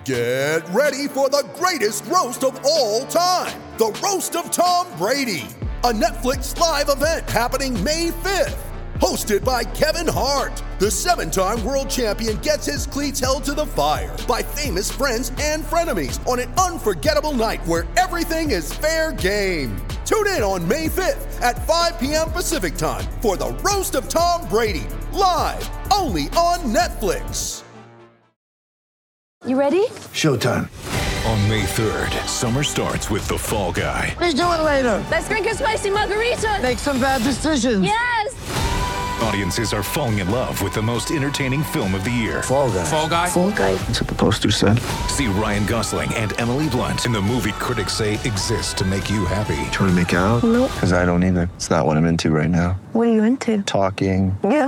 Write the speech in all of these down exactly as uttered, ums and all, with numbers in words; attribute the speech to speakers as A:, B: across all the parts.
A: Get ready for the greatest roast of all time, the Roast of Tom Brady, a Netflix live event happening May fifth. Hosted by Kevin Hart, the seven-time world champion gets his cleats held to the fire by famous friends and frenemies on an unforgettable night where everything is fair game. Tune in on May fifth at five p.m. Pacific time for the Roast of Tom Brady, live only on Netflix.
B: You ready?
C: Showtime.
D: On May third, summer starts with The Fall Guy.
C: Let's do it later.
B: Let's drink a spicy margarita.
C: Make some bad decisions.
B: Yes!
D: Audiences are falling in love with the most entertaining film of the year.
C: Fall Guy.
E: Fall Guy?
C: Fall Guy. That's what the poster said.
D: See Ryan Gosling and Emily Blunt in the movie critics say exists to make you happy.
C: Trying to make it out?
B: Nope.
C: Because I don't either. It's not what I'm into right now.
B: What are you into?
C: Talking.
B: Yeah.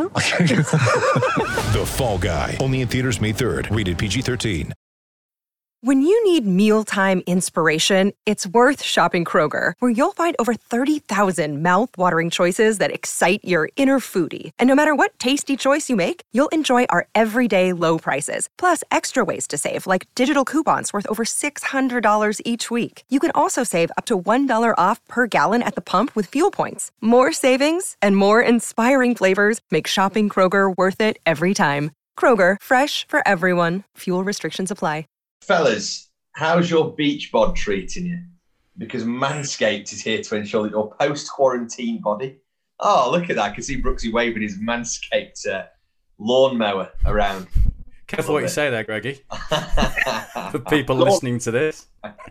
D: The Fall Guy. Only in theaters May third. Rated P G thirteen.
F: When you need mealtime inspiration, it's worth shopping Kroger, where you'll find over thirty thousand mouth-watering choices that excite your inner foodie. And no matter what tasty choice you make, you'll enjoy our everyday low prices, plus extra ways to save, like digital coupons worth over six hundred dollars each week. You can also save up to one dollar off per gallon at the pump with fuel points. More savings and more inspiring flavors make shopping Kroger worth it every time. Kroger, fresh for everyone. Fuel restrictions apply.
G: Fellas, how's your beach bod treating you? Because Manscaped is here to ensure that your post-quarantine body... Oh, look at that. I can see Brooksy waving his Manscaped uh, lawnmower around.
E: Careful what you say there, Greggy. For people listening to this.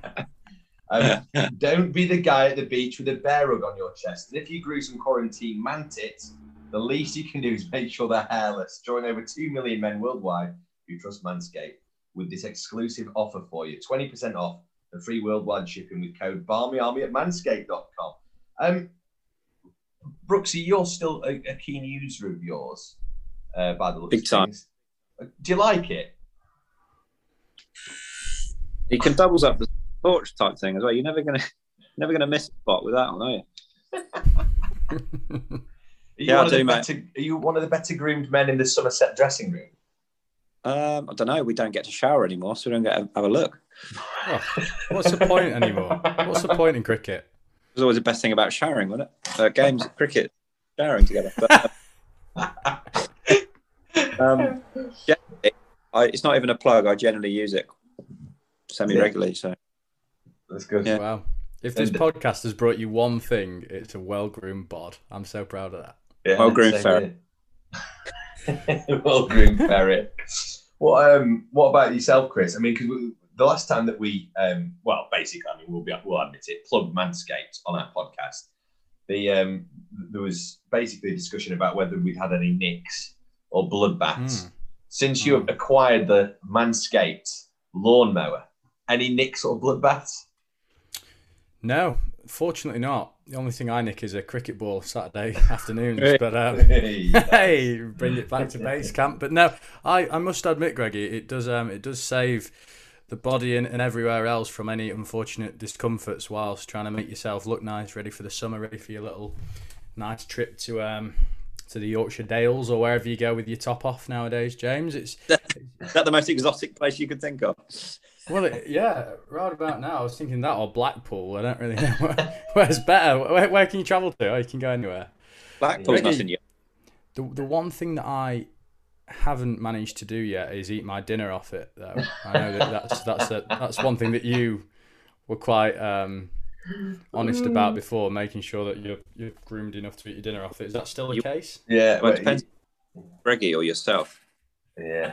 G: um, don't be the guy at the beach with a bear rug on your chest. And if you grew some quarantine man tits, the least you can do is make sure they're hairless. Join over two million men worldwide who trust Manscaped with this exclusive offer for you. twenty percent off and free worldwide shipping with code BARMYARMY at manscaped dot com. Um, Brooksy, you're still a, a keen user of yours, uh, by the looks
H: Big time.
G: Things. Do you like it?
H: It can doubles up the torch type thing as well. You're never gonna, never gonna miss a spot with that one, are you?
G: Are you
H: Yeah,
G: one
H: I
G: of the
H: do, mate.
G: better, Are you one of the better groomed men in the Somerset dressing room?
H: Um, I don't know. We don't get to shower anymore, so we don't get to have a look.
E: Oh, what's the point anymore? What's the point in cricket?
H: It was always the best thing about showering, wasn't it? Uh, games, cricket, showering together. But, uh, um, yeah, it, I, it's not even a plug. I generally use it semi-regularly. So
G: that's good.
E: Yeah. Wow. If this podcast has brought you one thing, it's a well-groomed bod. I'm so proud of that.
G: Yeah,
H: well-groomed ferret.
G: Well-groomed ferret. What um what about yourself, Chris? I mean, because the last time that we um well basically I mean we'll be we'll admit it plugged Manscaped on our podcast. The um there was basically a discussion about whether we'd had any nicks or bloodbaths
E: Mm.
G: since you have acquired the Manscaped lawnmower. Any nicks or bloodbaths?
E: No, fortunately not. The only thing I nick is a cricket ball Saturday afternoons. But um,
G: Hey,
E: hey, bring it back to base camp. But no, I, I must admit, Greggy, it does um it does save the body and, and everywhere else from any unfortunate discomforts whilst trying to make yourself look nice, ready for the summer, ready for your little nice trip to um to the Yorkshire Dales or wherever you go with your top off nowadays, James. It's
H: Is that the most exotic place you could think of?
E: Well, it, yeah, right about now, I was thinking that or Blackpool. I don't really know where, where's better. Where, where can you travel to? Oh, you can go anywhere.
H: Blackpool's
E: Really?
H: nothing yet.
E: The the one thing that I haven't managed to do yet is eat my dinner off it, though. I know that that's that's a, that's one thing that you were quite um, honest about before, making sure that you're you're groomed enough to eat your dinner off it. Is that still the
H: You-
E: case?
G: Yeah,
H: Well, it
G: well,
H: depends. Greggy or yourself.
G: yeah.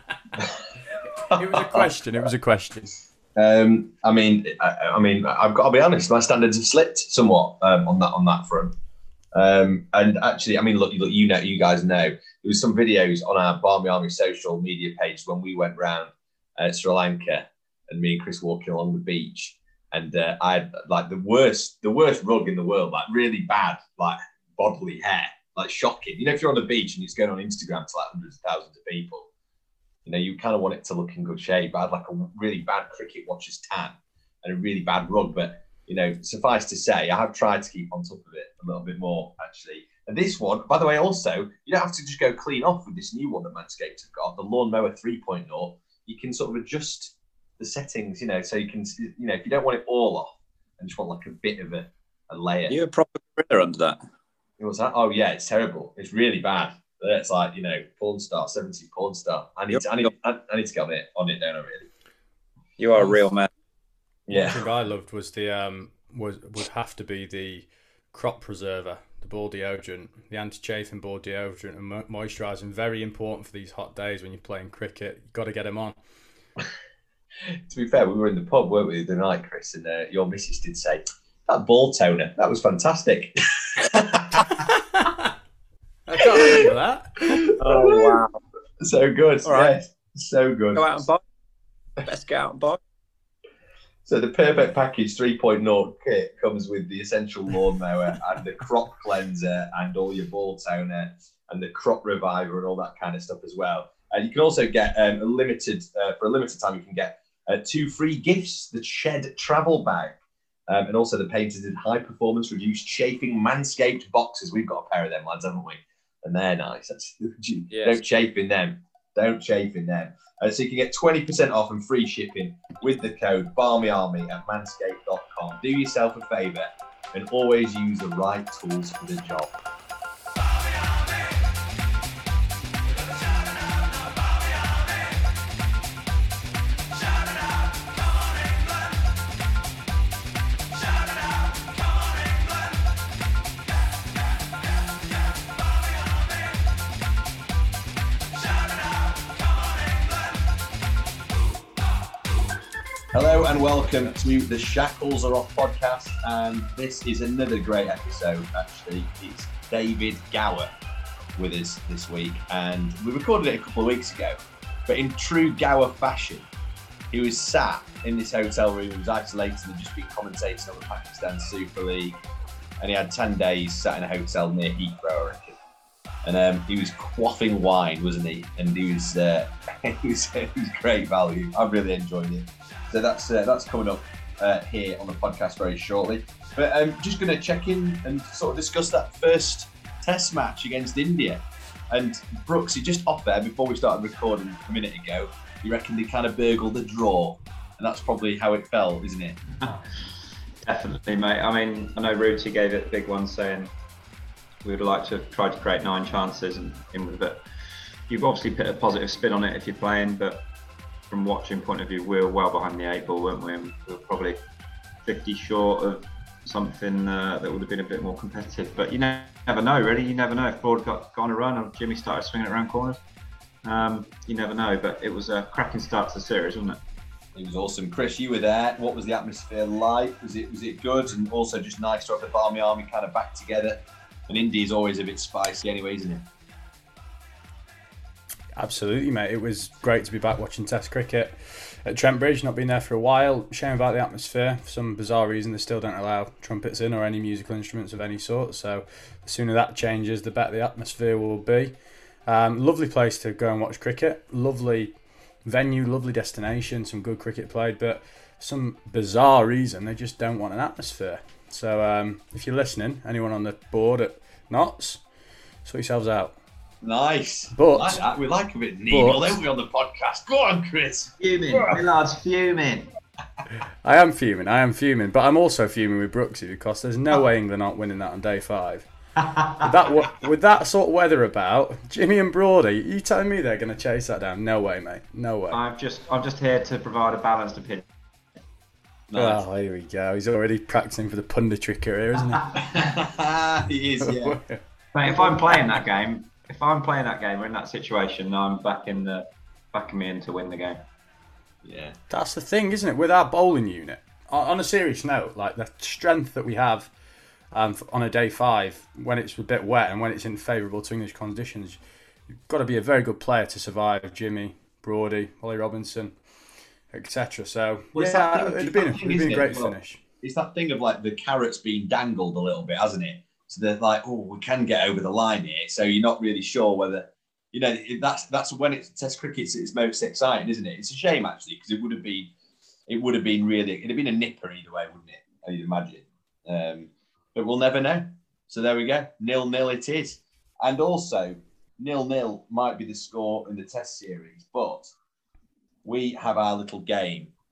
E: It was a question. It was a question.
G: Um, I mean, I, I mean, I've got to be honest. My standards have slipped somewhat um, on that on that front. Um, and actually, I mean, look, look, you know, you guys know, there was some videos on our Barmy Army social media page when we went round uh, Sri Lanka, and me and Chris walking along the beach, and uh, I had like the worst, the worst rug in the world, like really bad, like bodily hair, like shocking. You know, if you're on the beach and it's going on Instagram to like hundreds of thousands of people. You know, you kind of want it to look in good shape. I had like a really bad cricket watcher's tan and a really bad rug. But, you know, suffice to say, I have tried to keep on top of it a little bit more, actually. And this one, by the way, also, you don't have to just go clean off with this new one that Manscaped have got, the Lawnmower three point oh. You can sort of adjust the settings, you know, so you can, you know, if you don't want it all off and just want like a bit of a, a layer.
H: You're a proper gorilla under that.
G: What's that? Oh yeah, it's terrible. It's really bad. It's like, you know, porn star, seventy porn star. I need, to, I need, I, I need to get on it, on it, don't I? Really.
H: You are a real man.
E: Yeah. One thing I loved was the um was would have to be the crop preserver, the ball deodorant, the anti-chafing ball deodorant and mo- moisturising. Very important for these hot days when you're playing cricket. You've got to get them on.
G: To be fair, we were in the pub, weren't we, the night, Chris, and uh, your missus did say, that ball toner, that was fantastic.
E: I can't remember that.
H: Oh, wow.
G: So good.
H: All right.
G: Yes, so good.
H: Go out and buy. Let's get out and buy.
G: So the Perfect Package three point oh kit comes with the essential lawnmower and the crop cleanser and all your ball toner and the crop reviver and all that kind of stuff as well. And you can also get um, a limited, uh, for a limited time, you can get uh, two free gifts, the Shed travel bag um, and also the patented high performance reduced chafing Manscaped boxes. We've got a pair of them, lads, haven't we? And they're nice. That's, yes. Don't chafe in them. Don't chafe in them. Uh, so you can get twenty percent off and free shipping with the code BARMYARMY at manscaped dot com. Do yourself a favour and always use the right tools for the job. Hello and welcome to the Shackles Are Off podcast, and this is another great episode. Actually, it's David Gower with us this week, and we recorded it a couple of weeks ago. But in true Gower fashion, he was sat in this hotel room. He was isolated and just been commentating on the Pakistan Super League, and he had ten days sat in a hotel near Heathrow, I reckon. And um, he was quaffing wine, wasn't he? And he was, uh, he was, it was great value. I really enjoyed it. So that's uh, that's coming up uh, here on the podcast very shortly. But I'm um, just going to check in and sort of discuss that first test match against India. And Brooks, you just off there before we started recording a minute ago, you reckon they kind of burgled the draw. And that's probably how it felt, isn't it?
I: Definitely, mate. I mean, I know Ruti gave it a big one saying we would like to try to create nine chances and in with it. You've obviously put a positive spin on it if you're playing, but from watching point of view, we were well behind the eight ball, weren't we? And we were probably fifty short of something uh, that would have been a bit more competitive. But you never know, really. You never know if Broad got, got on a run or Jimmy started swinging it around corners. Um, you never know, but it was a cracking start to the series, wasn't it?
G: It was awesome. Chris, you were there. What was the atmosphere like? Was it was it good? And also just nice to have the Barmy Army kind of back together. And India's always a bit spicy anyway, isn't it?
E: Absolutely, mate. It was great to be back watching Test cricket at Trent Bridge. Not been there for a while. Shame about the atmosphere. For some bizarre reason, they still don't allow trumpets in or any musical instruments of any sort. So the sooner that changes, the better the atmosphere will be. Um, lovely place to go and watch cricket. Lovely venue, lovely destination. Some good cricket played, but for some bizarre reason, they just don't want an atmosphere. So um, if you're listening, anyone on the board at Notts, sort yourselves out.
G: Nice.
E: But
G: like that. We like a bit needle, don't we, on the podcast? Go on, Chris.
I: Fuming. Millard's fuming.
E: I am fuming. I am fuming. But I'm also fuming with Brooksy because there's no way England aren't winning that on day five. with, that, with that sort of weather about, Jimmy and Brody, you telling me they're going to chase that down? No way, mate. No way.
I: I'm just, I'm just here to provide a balanced opinion.
E: Nice. Oh, here we go. He's already practicing for the punditry career, isn't
G: he? He is, yeah.
I: Mate, if I'm playing that game, if I'm playing that game or in that situation, I'm back in the backing me in to win the game.
G: Yeah,
E: that's the thing, isn't it? With our bowling unit, on a serious note, like the strength that we have um, on a day five when it's a bit wet and when it's in favourable to English conditions, you've got to be a very good player to survive. Jimmy, Brody, Ollie Robinson, et cetera. So well, yeah, it'd been, it'd been a great well, finish.
G: It's that thing of like the carrots being dangled a little bit, hasn't it? So they're like, oh, we can get over the line here. So you're not really sure whether, you know, that's that's when it's Test cricket, it's, it's most exciting, isn't it? It's a shame actually because it would have been, it would have been really, it'd have been a nipper either way, wouldn't it? I'd imagine. Um, but we'll never know. So there we go, nil nil it is, and also nil nil might be the score in the Test series, but we have our little game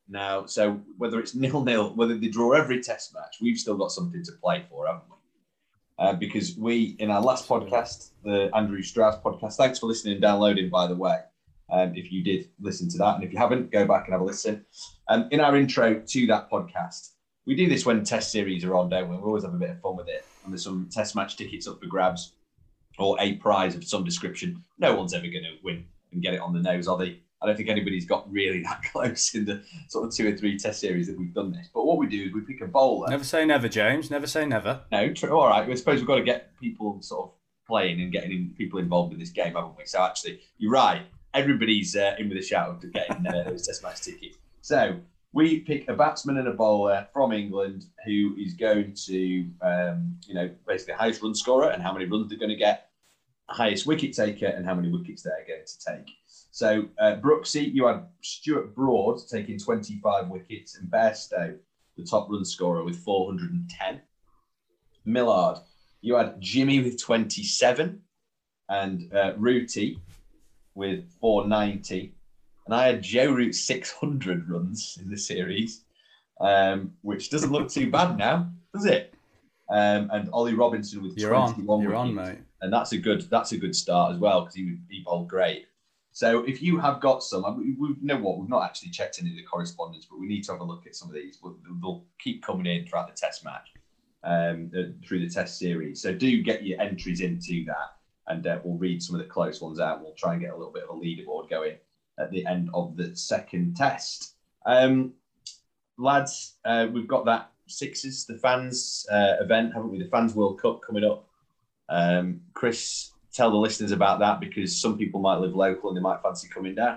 G: now. So whether it's nil-nil, whether they draw every test match, we've still got something to play for, haven't we? Uh, because we, in our last podcast, the Andrew Strauss podcast, thanks for listening and downloading, by the way. Um, if you did listen to that, and if you haven't, go back and have a listen. Um, in our intro to that podcast, we do this when test series are on, don't we? We always have a bit of fun with it. And there's some test match tickets up for grabs or a prize of some description. No one's ever going to win and get it on the nose, are they? I don't think anybody's got really that close in the sort of two or three test series that we've done this. But what we do is we pick a bowler.
E: Never say never, James. Never say never.
G: No, true. All right. I suppose we've got to get people sort of playing and getting in, people involved in this game, haven't we? So actually, you're right. Everybody's uh, in with a shout to getting uh, those test match tickets. So we pick a batsman and a bowler from England who is going to, um, you know, basically the highest run scorer and how many runs they're going to get, highest wicket taker and how many wickets they're going to take. So, uh, Brooksy, you had Stuart Broad taking twenty-five wickets and Bairstow, the top run scorer, with four hundred ten. Millard, you had Jimmy with twenty-seven and uh, Rooty with four ninety. And I had Joe Root six hundred runs in the series, um, which doesn't look too bad now, does it? Um, and Ollie Robinson with
E: You're
G: twenty-one
E: on. You're
G: wickets.
E: on, mate.
G: And that's a good that's a good start as well because he, he bowled great. So if you have got some, we, we you know what, we've not actually checked any of the correspondence, but we need to have a look at some of these. We'll, they'll keep coming in throughout the test match, um, uh, through the test series. So do get your entries into that, and uh, we'll read some of the close ones out. We'll try and get a little bit of a leaderboard going at the end of the second test. Um, lads, uh, we've got that Sixers, the fans uh, event, haven't we? The Fans World Cup coming up. Um, Chris, tell the listeners about that because some people might live local and they might fancy coming down.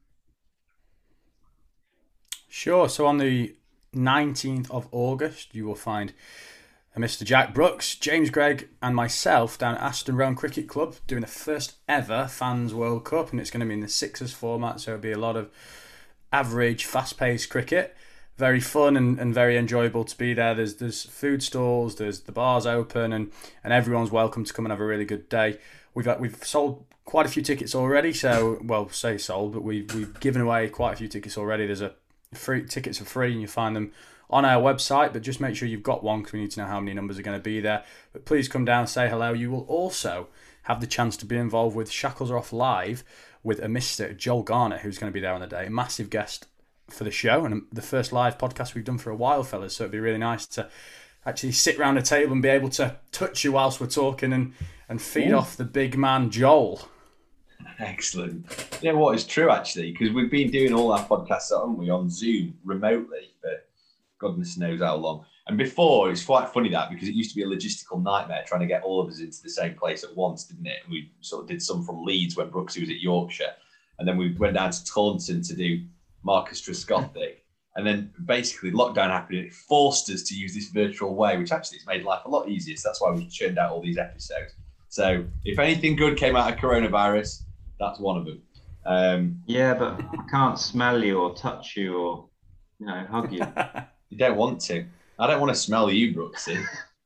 E: Sure. So on the nineteenth of August, you will find Mister Jack Brooks, James Gregg and myself down at Aston Rowan Cricket Club doing the first ever Fans World Cup, and it's going to be in the Sixers format, so it'll be a lot of average, fast-paced cricket. Very fun and, and very enjoyable to be there. There's there's food stalls, there's the bars open, and, and everyone's welcome to come and have a really good day. We've got, we've sold quite a few tickets already, so well, say sold, but we've we've given away quite a few tickets already. There's a free tickets are free, and you find them on our website. But just make sure you've got one because we need to know how many numbers are going to be there. But please come down, say hello. You will also have the chance to be involved with Shackles Are Off Live with a Mister Joel Garner, who's going to be there on the day, a massive guest for the show and the first live podcast we've done for a while, fellas. So it'd be really nice to actually sit around a table and be able to touch you whilst we're talking and, and feed Ooh. off the big man Joel.
G: Excellent. You know what, it's true actually, because we've been doing all our podcasts, haven't we, on Zoom remotely for goodness knows how long. And before, it's quite funny that because it used to be a logistical nightmare trying to get all of us into the same place at once, didn't it? And we sort of did some from Leeds when Brooksy was at Yorkshire, and then we went down to Taunton to do Marcus Trescothick. And then basically lockdown happened and it forced us to use this virtual way, which actually has made life a lot easier. So that's why we've churned out all these episodes. So if anything good came out of coronavirus, that's one of them. Um,
I: yeah, but I can't smell you or touch you or, you know, hug you.
G: You don't want to. I don't want to smell you, Brooksy.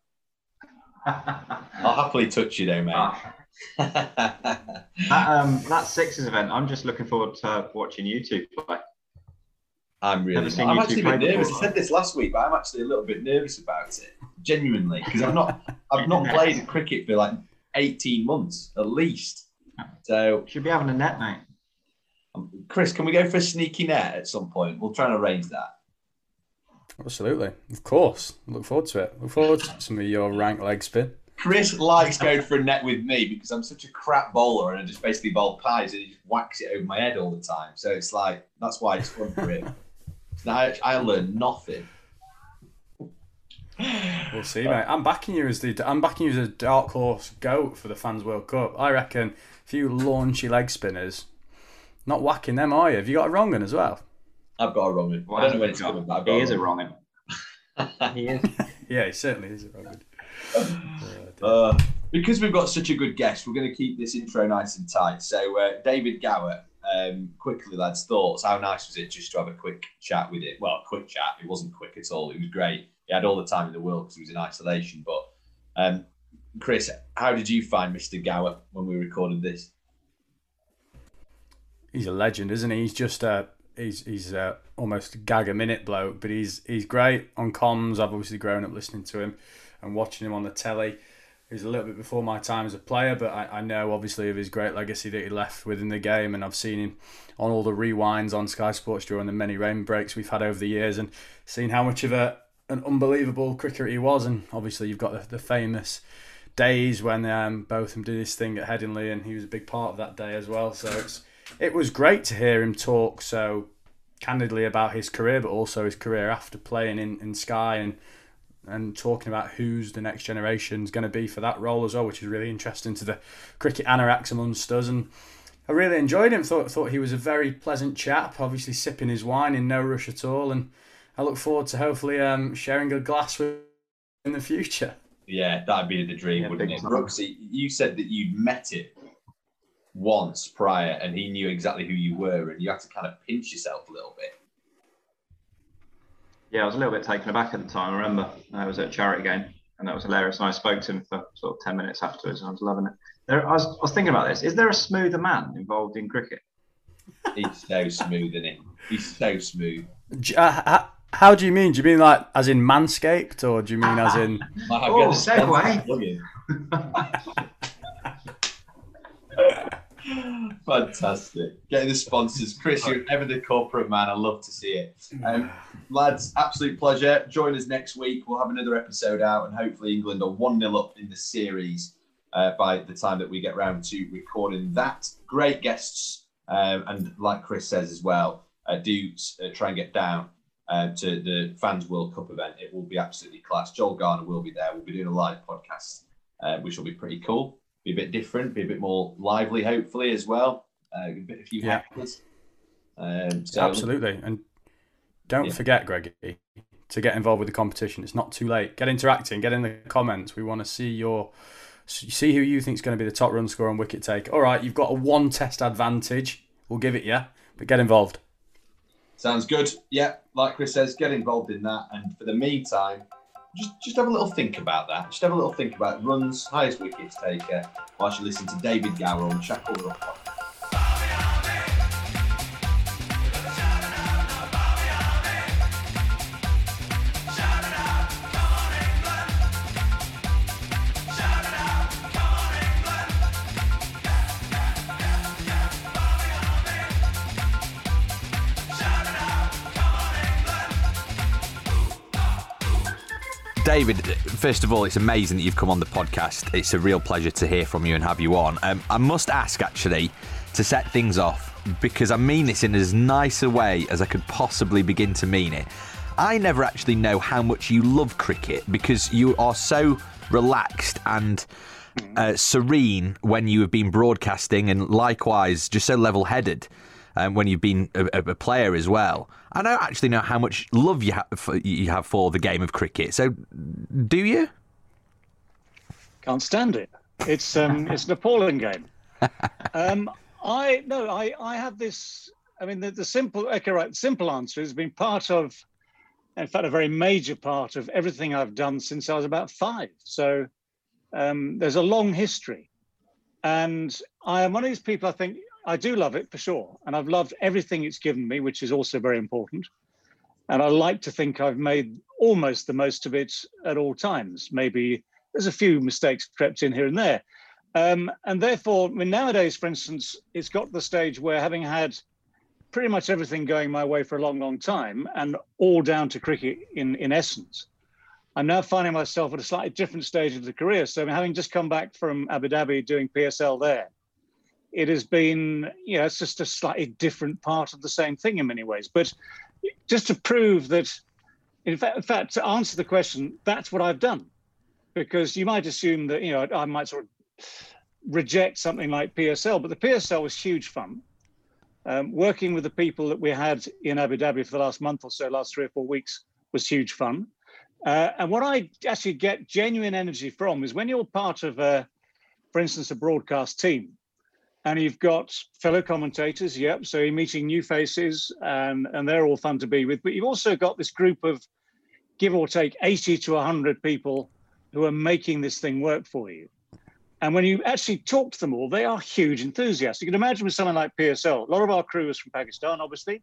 G: I'll happily touch you though, mate.
I: Ah. that, um, that Sixers event, I'm just looking forward to watching you two play.
G: I'm really. I'm actually a bit nervous. I said this last week, but I'm actually a little bit nervous about it, genuinely, because I've not, I've not played cricket for like eighteen months at least. So
I: should be having a net, mate.
G: Um, Chris, can we go for a sneaky net at some point? We'll try and arrange that.
E: Absolutely, of course. Look forward to it. Look forward to some of your rank leg spin.
G: Chris likes going for a net with me because I'm such a crap bowler and I just basically bowl pies and he just whacks it over my head all the time. So it's like that's why it's fun for him. Now I, I learned nothing.
E: We'll see, mate. I'm backing you as the I'm backing you as a dark horse goat for the Fans World Cup. I reckon a few launchy leg spinners, not whacking them, are you? Have you got a wrong one as well?
G: I've got a wrong one. Well, I don't know when it's coming, but I've got
I: he
G: a
I: is a
G: wrong
I: wrong one. He is.
E: Yeah, he certainly is a wrong one.
G: Uh, because we've got such a good guest, we're going to keep this intro nice and tight. So, uh, David Gower, um, quickly, lads, thoughts. How nice was it just to have a quick chat with it? Well, quick chat. It wasn't quick at all. It was great. He had all the time in the world because he was in isolation. But, um, Chris, how did you find Mister Gower when we recorded this?
E: He's a legend, isn't he? He's just uh, he's he's uh, almost a gag a minute bloke, but he's he's great on comms. I've obviously grown up listening to him and watching him on the telly. He's a little bit before my time as a player, but I, I know obviously of his great legacy that he left within the game, and I've seen him on all the rewinds on Sky Sports during the many rain breaks we've had over the years, and seen how much of a an unbelievable cricketer he was. And obviously you've got the, the famous days when um, Botham did his thing at Headingley, and he was a big part of that day as well. So it's it was great to hear him talk so candidly about his career, but also his career after playing in, in Sky, and and talking about who's the next generation is going to be for that role as well, which is really interesting to the cricket anoraks amongst us. And I really enjoyed him. Thought thought he was a very pleasant chap, obviously sipping his wine in no rush at all. And I look forward to hopefully um, sharing a glass with him in the future.
G: Yeah, that'd be the dream, yeah, wouldn't it? Brooksy, you said that you'd met him once prior and he knew exactly who you were, and you had to kind of pinch yourself a little bit.
I: Yeah, I was a little bit taken aback at the time. I remember I was at a charity game, and that was hilarious. And I spoke to him for sort of ten minutes afterwards, and I was loving it. There, I, was, I was thinking about this. Is there a smoother man involved in cricket?
G: He's so smooth, isn't he? He's so smooth.
E: Uh, how do you mean? Do you mean like as in Manscaped, or do you mean as in...
I: oh, segue.
G: Fantastic. Getting the sponsors. Chris, you're ever the corporate man. I love to see it. Um, lads, absolute pleasure. Join us next week. We'll have another episode out, and hopefully England are one nil up in the series uh, by the time that we get round to recording that. Great guests. Um, and like Chris says as well, uh, do uh, try and get down uh, to the Fans World Cup event. It will be absolutely class. Joel Garner will be there. We'll be doing a live podcast, uh, which will be pretty cool. Be a bit different, be a bit more lively, hopefully, as well. Uh, a bit, a few
E: yeah.
G: hecklers. Um, so,
E: Absolutely. And don't yeah. forget, Greggy, to get involved with the competition. It's not too late. Get interacting, get in the comments. We want to see your see who you think is going to be the top run scorer and wicket take. All right, you've got a one test advantage. We'll give it you, but get involved.
G: Sounds good. Yeah, like Chris says, get involved in that. And for the meantime, Just, just have a little think about that. Just have a little think about runs, highest wickets taker, whilst you listen to David Gower on Shackle Rock.
J: David, first of all, it's amazing that you've come on the podcast. It's a real pleasure to hear from you and have you on. Um, I must ask, actually, to set things off, because I mean this in as nice a way as I could possibly begin to mean it. I never actually know how much you love cricket, because you are so relaxed and uh, serene when you have been broadcasting, and likewise, just so level-headed um, when you've been a, a player as well. I don't actually know how much love you have, for, you have for the game of cricket. So, do you?
K: Can't stand it. It's um, it's an appalling game. Um, I no, I, I have this. I mean, the, the simple, okay, right. The simple answer has been part of, in fact, a very major part of everything I've done since I was about five. So, um, there's a long history, and I am one of these people. I think. I do love it for sure. And I've loved everything it's given me, which is also very important. And I like to think I've made almost the most of it at all times. Maybe there's a few mistakes crept in here and there. Um, and therefore, I mean, nowadays, for instance, it's got to the stage where, having had pretty much everything going my way for a long, long time, and all down to cricket in, in essence, I'm now finding myself at a slightly different stage of the career. So having just come back from Abu Dhabi doing P S L there, it has been, you know, it's just a slightly different part of the same thing in many ways. But just to prove that, in fact, in fact, to answer the question, that's what I've done. Because you might assume that, you know, I might sort of reject something like P S L, but the P S L was huge fun. Um, working with the people that we had in Abu Dhabi for the last month or so, last three or four weeks, was huge fun. Uh, and what I actually get genuine energy from is when you're part of, a, for instance, a broadcast team, and you've got fellow commentators, yep, so you're meeting new faces, and, and they're all fun to be with. But you've also got this group of, give or take, eighty to one hundred people who are making this thing work for you. And when you actually talk to them all, they are huge enthusiasts. You can imagine with something like P S L, a lot of our crew is from Pakistan, obviously.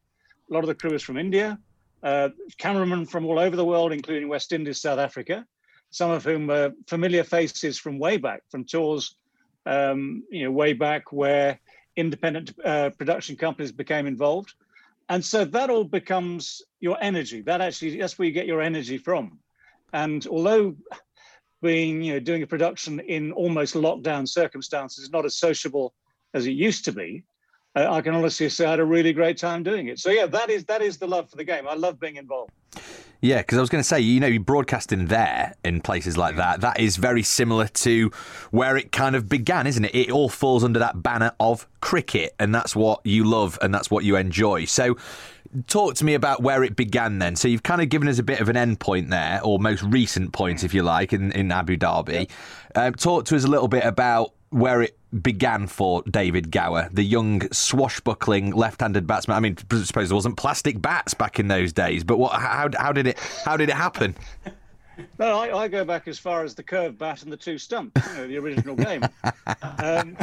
K: A lot of the crew is from India, uh, cameramen from all over the world, including West Indies, South Africa, some of whom are familiar faces from way back, from tours, um, you know, way back where independent uh, production companies became involved. And so that all becomes your energy. That actually, that's where you get your energy from. And although being, you know, doing a production in almost lockdown circumstances is not as sociable as it used to be, uh, I can honestly say I had a really great time doing it. So yeah, that is that is the love for the game. I love being involved.
J: Yeah, because I was going to say, you know, you're broadcasting there in places like that. That is very similar to where it kind of began, isn't it? It all falls under that banner of cricket, and that's what you love and that's what you enjoy. So talk to me about where it began then. So you've kind of given us a bit of an end point there, or most recent point, if you like, in, in Abu Dhabi. Uh, talk to us a little bit about where it began for David Gower, the young swashbuckling left-handed batsman. I mean, I suppose there wasn't plastic bats back in those days, but what? How, how did it? How did it happen?
K: No, I, I go back as far as the curved bat and the two stumps, you know, the original game. Um,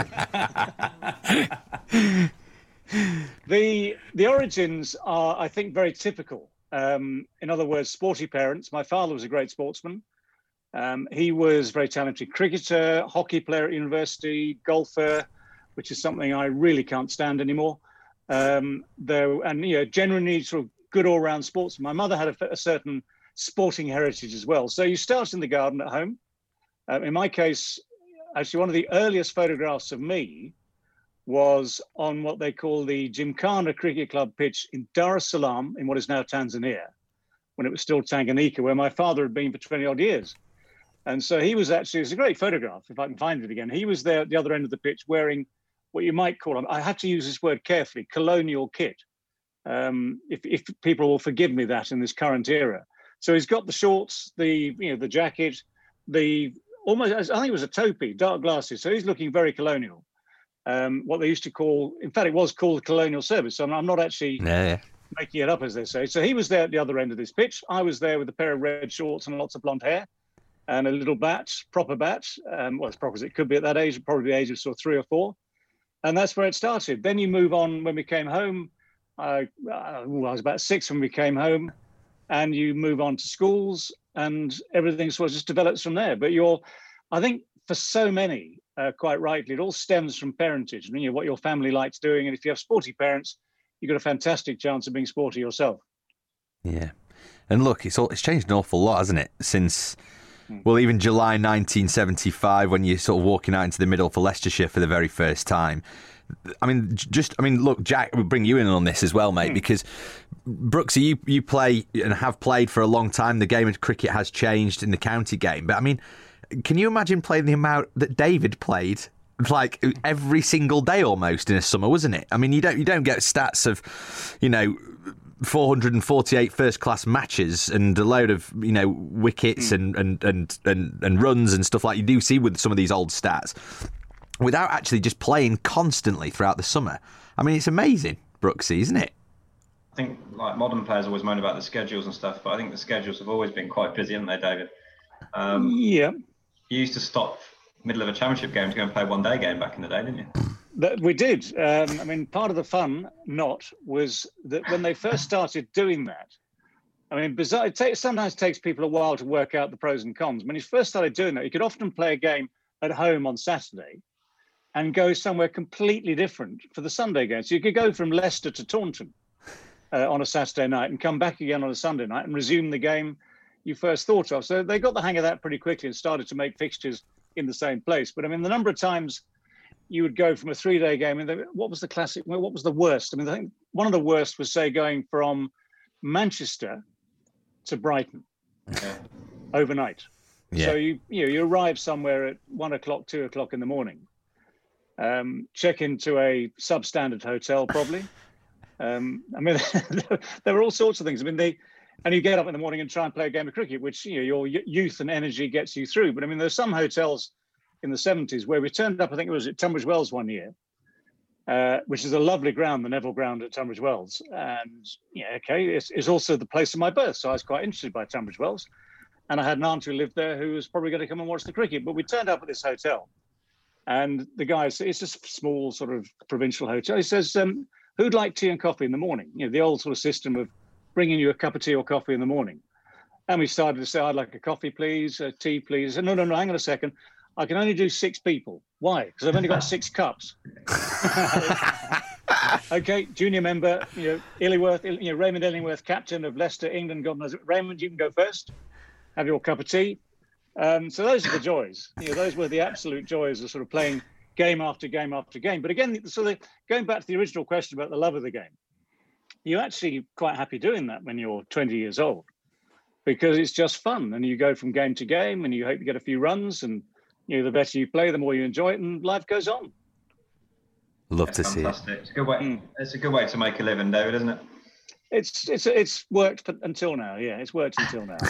K: the the origins are, I think, very typical. Um, in other words, sporty parents. My father was a great sportsman. Um, he was a very talented cricketer, hockey player at university, golfer, which is something I really can't stand anymore. Um, though, and you know, generally sort of good all-round sportsman. My mother had a, a certain sporting heritage as well. So you start in the garden at home. Um, in my case, actually, one of the earliest photographs of me was on what they call the Gymkhana Cricket Club pitch in Dar es Salaam, in what is now Tanzania, when it was still Tanganyika, where my father had been for twenty odd years. And so he was actually, it's a great photograph, if I can find it again. He was there at the other end of the pitch wearing what you might call, I have to use this word carefully, colonial kit. Um, if, if people will forgive me that in this current era. So he's got the shorts, the, you know, the jacket, the almost, I think it was a topi, dark glasses. So he's looking very colonial. Um, what they used to call, in fact, it was called colonial service. So I'm, I'm not actually
J: yeah, yeah.
K: making it up, as they say. So he was there at the other end of this pitch. I was there with a pair of red shorts and lots of blonde hair and a little bat, proper bat. Um, well, as proper as it could be at that age, probably the age of sort of three or four. And that's where it started. Then you move on when we came home. I, I was about six when we came home. And you move on to schools and everything sort of just develops from there. But you're, I think for so many, uh, quite rightly, it all stems from parentage. I mean, you know, what your family likes doing. And if you have sporty parents, you've got a fantastic chance of being sporty yourself.
J: Yeah. And look, it's all, it's changed an awful lot, hasn't it? Since, well, even July nineteen seventy-five, when you're sort of walking out into the middle for Leicestershire for the very first time. I mean, just, I mean, look, Jack, we'll bring you in on this as well, mate, mm. because Brooksy, you, you play and have played for a long time. The game of cricket has changed in the county game. But I mean, can you imagine playing the amount that David played? Like every single day almost in a summer, wasn't it? I mean, you don't you don't get stats of, you know, four hundred forty-eight first class matches and a load of, you know, wickets mm. and, and, and, and, and runs and stuff like you do see with some of these old stats, without actually just playing constantly throughout the summer. I mean, it's amazing, Brooksy, isn't it?
I: I think like modern players always moan about the schedules and stuff, but I think the schedules have always been quite busy, haven't they, David? Um,
K: yeah.
I: You used to stop middle of a championship game to go and play one day game back in the day, didn't you?
K: That we did. Um, I mean, part of the fun, not, was that when they first started doing that, I mean, bizarre, it takes, sometimes takes people a while to work out the pros and cons. When you first started doing that, you could often play a game at home on Saturday and go somewhere completely different for the Sunday game. So you could go from Leicester to Taunton uh, on a Saturday night and come back again on a Sunday night and resume the game you first thought of. So they got the hang of that pretty quickly and started to make fixtures in the same place. But I mean, the number of times you would go from a three-day game, and what was the classic, what was the worst? I mean, I think one of the worst was, say, going from Manchester to Brighton yeah. overnight. Yeah. So you, you know, you arrive somewhere at one o'clock, two o'clock in the morning. Um, check into a substandard hotel, probably. um, I mean, there were all sorts of things. I mean, they, and you get up in the morning and try and play a game of cricket, which, you know, your youth and energy gets you through. But I mean, there's some hotels in the seventies where we turned up, I think it was at Tunbridge Wells one year, uh, which is a lovely ground, the Neville Ground at Tunbridge Wells. And, yeah, okay, it's, it's also the place of my birth. So I was quite interested by Tunbridge Wells. And I had an aunt who lived there who was probably going to come and watch the cricket. But we turned up at this hotel. And the guy said, it's a small sort of provincial hotel. He says, um, who'd like tea and coffee in the morning? You know, the old sort of system of bringing you a cup of tea or coffee in the morning. And we started to say, I'd like a coffee, please, a tea, please. And no, no, no, hang on a second. I can only do six people. Why? Because I've only got six cups. Okay, junior member, you know, Illingworth, you know, Raymond Illingworth, captain of Leicester, England. God knows. Raymond, you can go first. Have your cup of tea. Um, so those are the joys. You know, those were the absolute joys of sort of playing game after game after game. But again, so the, going back to the original question about the love of the game, you're actually quite happy doing that when you're twenty years old, because it's just fun, and you go from game to game, and you hope you get a few runs, and you know, the better you play, the more you enjoy it, and life goes on.
J: Love
I: yeah,
J: to
I: fantastic.
J: see it.
I: It's a good way. Mm. It's a good way to make a living, David, isn't it?
K: It's it's it's worked for, until now. Yeah, it's worked until now.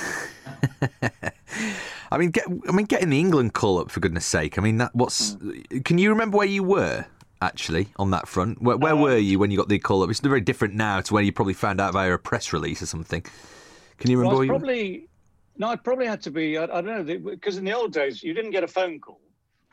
J: I mean, get, I mean, getting the England call up, for goodness sake. I mean, that what's? Mm. Can you remember where you were actually on that front? Where, where um, were you when you got the call up? It's very different now to when you probably found out via a press release or something. Can you remember?
K: Well,
J: where you
K: probably. Were? No, I probably had to be. I, I don't know, because in the old days you didn't get a phone call.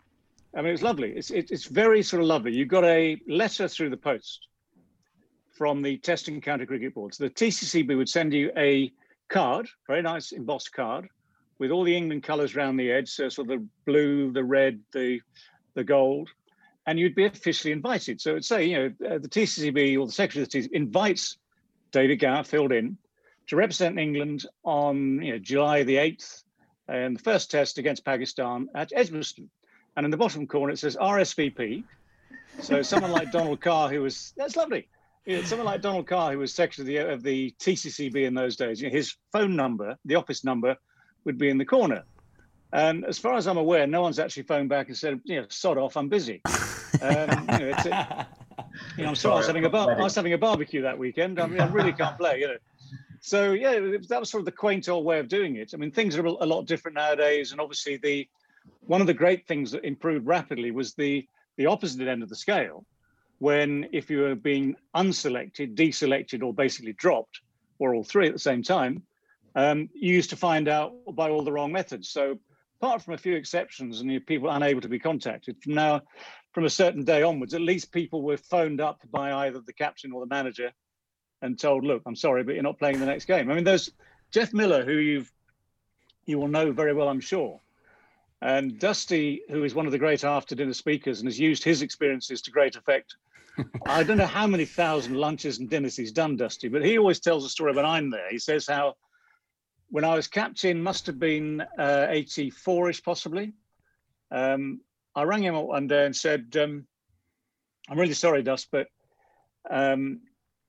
K: I mean, it was lovely. It's it, it's very sort of lovely. You got a letter through the post from the Test and County Cricket Board. So the T C C B would send you a card, very nice embossed card, with all the England colours around the edge, so sort of the blue, the red, the the gold, and you'd be officially invited. So it'd say, you know, uh, the T C C B or the Secretary of the T C C B invites David Gower, filled in, to represent England on, you know, July the eighth, and the first test against Pakistan at Edgbaston. And in the bottom corner, it says R S V P. So someone like Donald Carr, who was, that's lovely. You know, someone like Donald Carr, who was secretary of the, of the T C C B in those days, you know, his phone number, the office number, would be in the corner. And as far as I'm aware, no one's actually phoned back and said, you know, sod off, I'm busy. Um, you know, it's a, you know, I'm sorry, I was having a bar- I was having a barbecue that weekend. I mean, I really can't play, you know. So yeah, that was sort of the quaint old way of doing it. I mean, things are a lot different nowadays, and obviously the one of the great things that improved rapidly was the the opposite end of the scale, when if you were being unselected, deselected, or basically dropped, or all three at the same time, um, you used to find out by all the wrong methods. So apart from a few exceptions and you know, people unable to be contacted, from now, from a certain day onwards, at least people were phoned up by either the captain or the manager and told, look, I'm sorry, but you're not playing the next game. I mean, there's Jeff Miller, who you've you will know very well, I'm sure. And Dusty, who is one of the great after-dinner speakers and has used his experiences to great effect. I don't know how many thousand lunches and dinners he's done, Dusty, but he always tells a story when I'm there. He says how when I was captain, must have been uh, eighty-four-ish possibly, um, I rang him up one day and said, um, I'm really sorry, Dust, but... Um,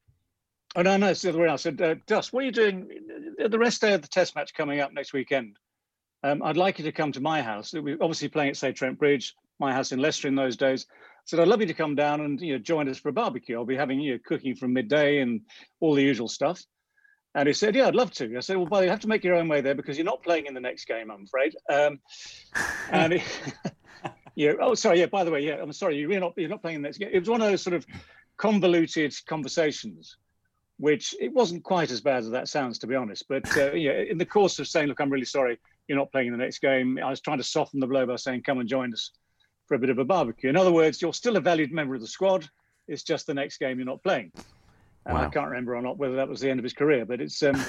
K: oh, no, no, it's the other way around. I said, uh, Dust, what are you doing the rest day of the test match coming up next weekend? Um, I'd like you to come to my house. We're obviously playing at, say, Trent Bridge, my house in Leicester in those days. I said, I'd love you to come down and you know, join us for a barbecue. I'll be having you know, cooking from midday and all the usual stuff. And he said, yeah, I'd love to. I said, well, but you have to make your own way there because you're not playing in the next game, I'm afraid. Um, and he, yeah, oh, sorry, yeah, by the way, yeah, I'm sorry, you're not, you're not playing in the next game. It was one of those sort of convoluted conversations, which it wasn't quite as bad as that sounds, to be honest. But uh, yeah, in the course of saying, look, I'm really sorry, you're not playing in the next game, I was trying to soften the blow by saying, come and join us for a bit of a barbecue. In other words, you're still a valued member of the squad. It's just the next game you're not playing. And wow. I can't remember or not whether that was the end of his career, but it's... Um,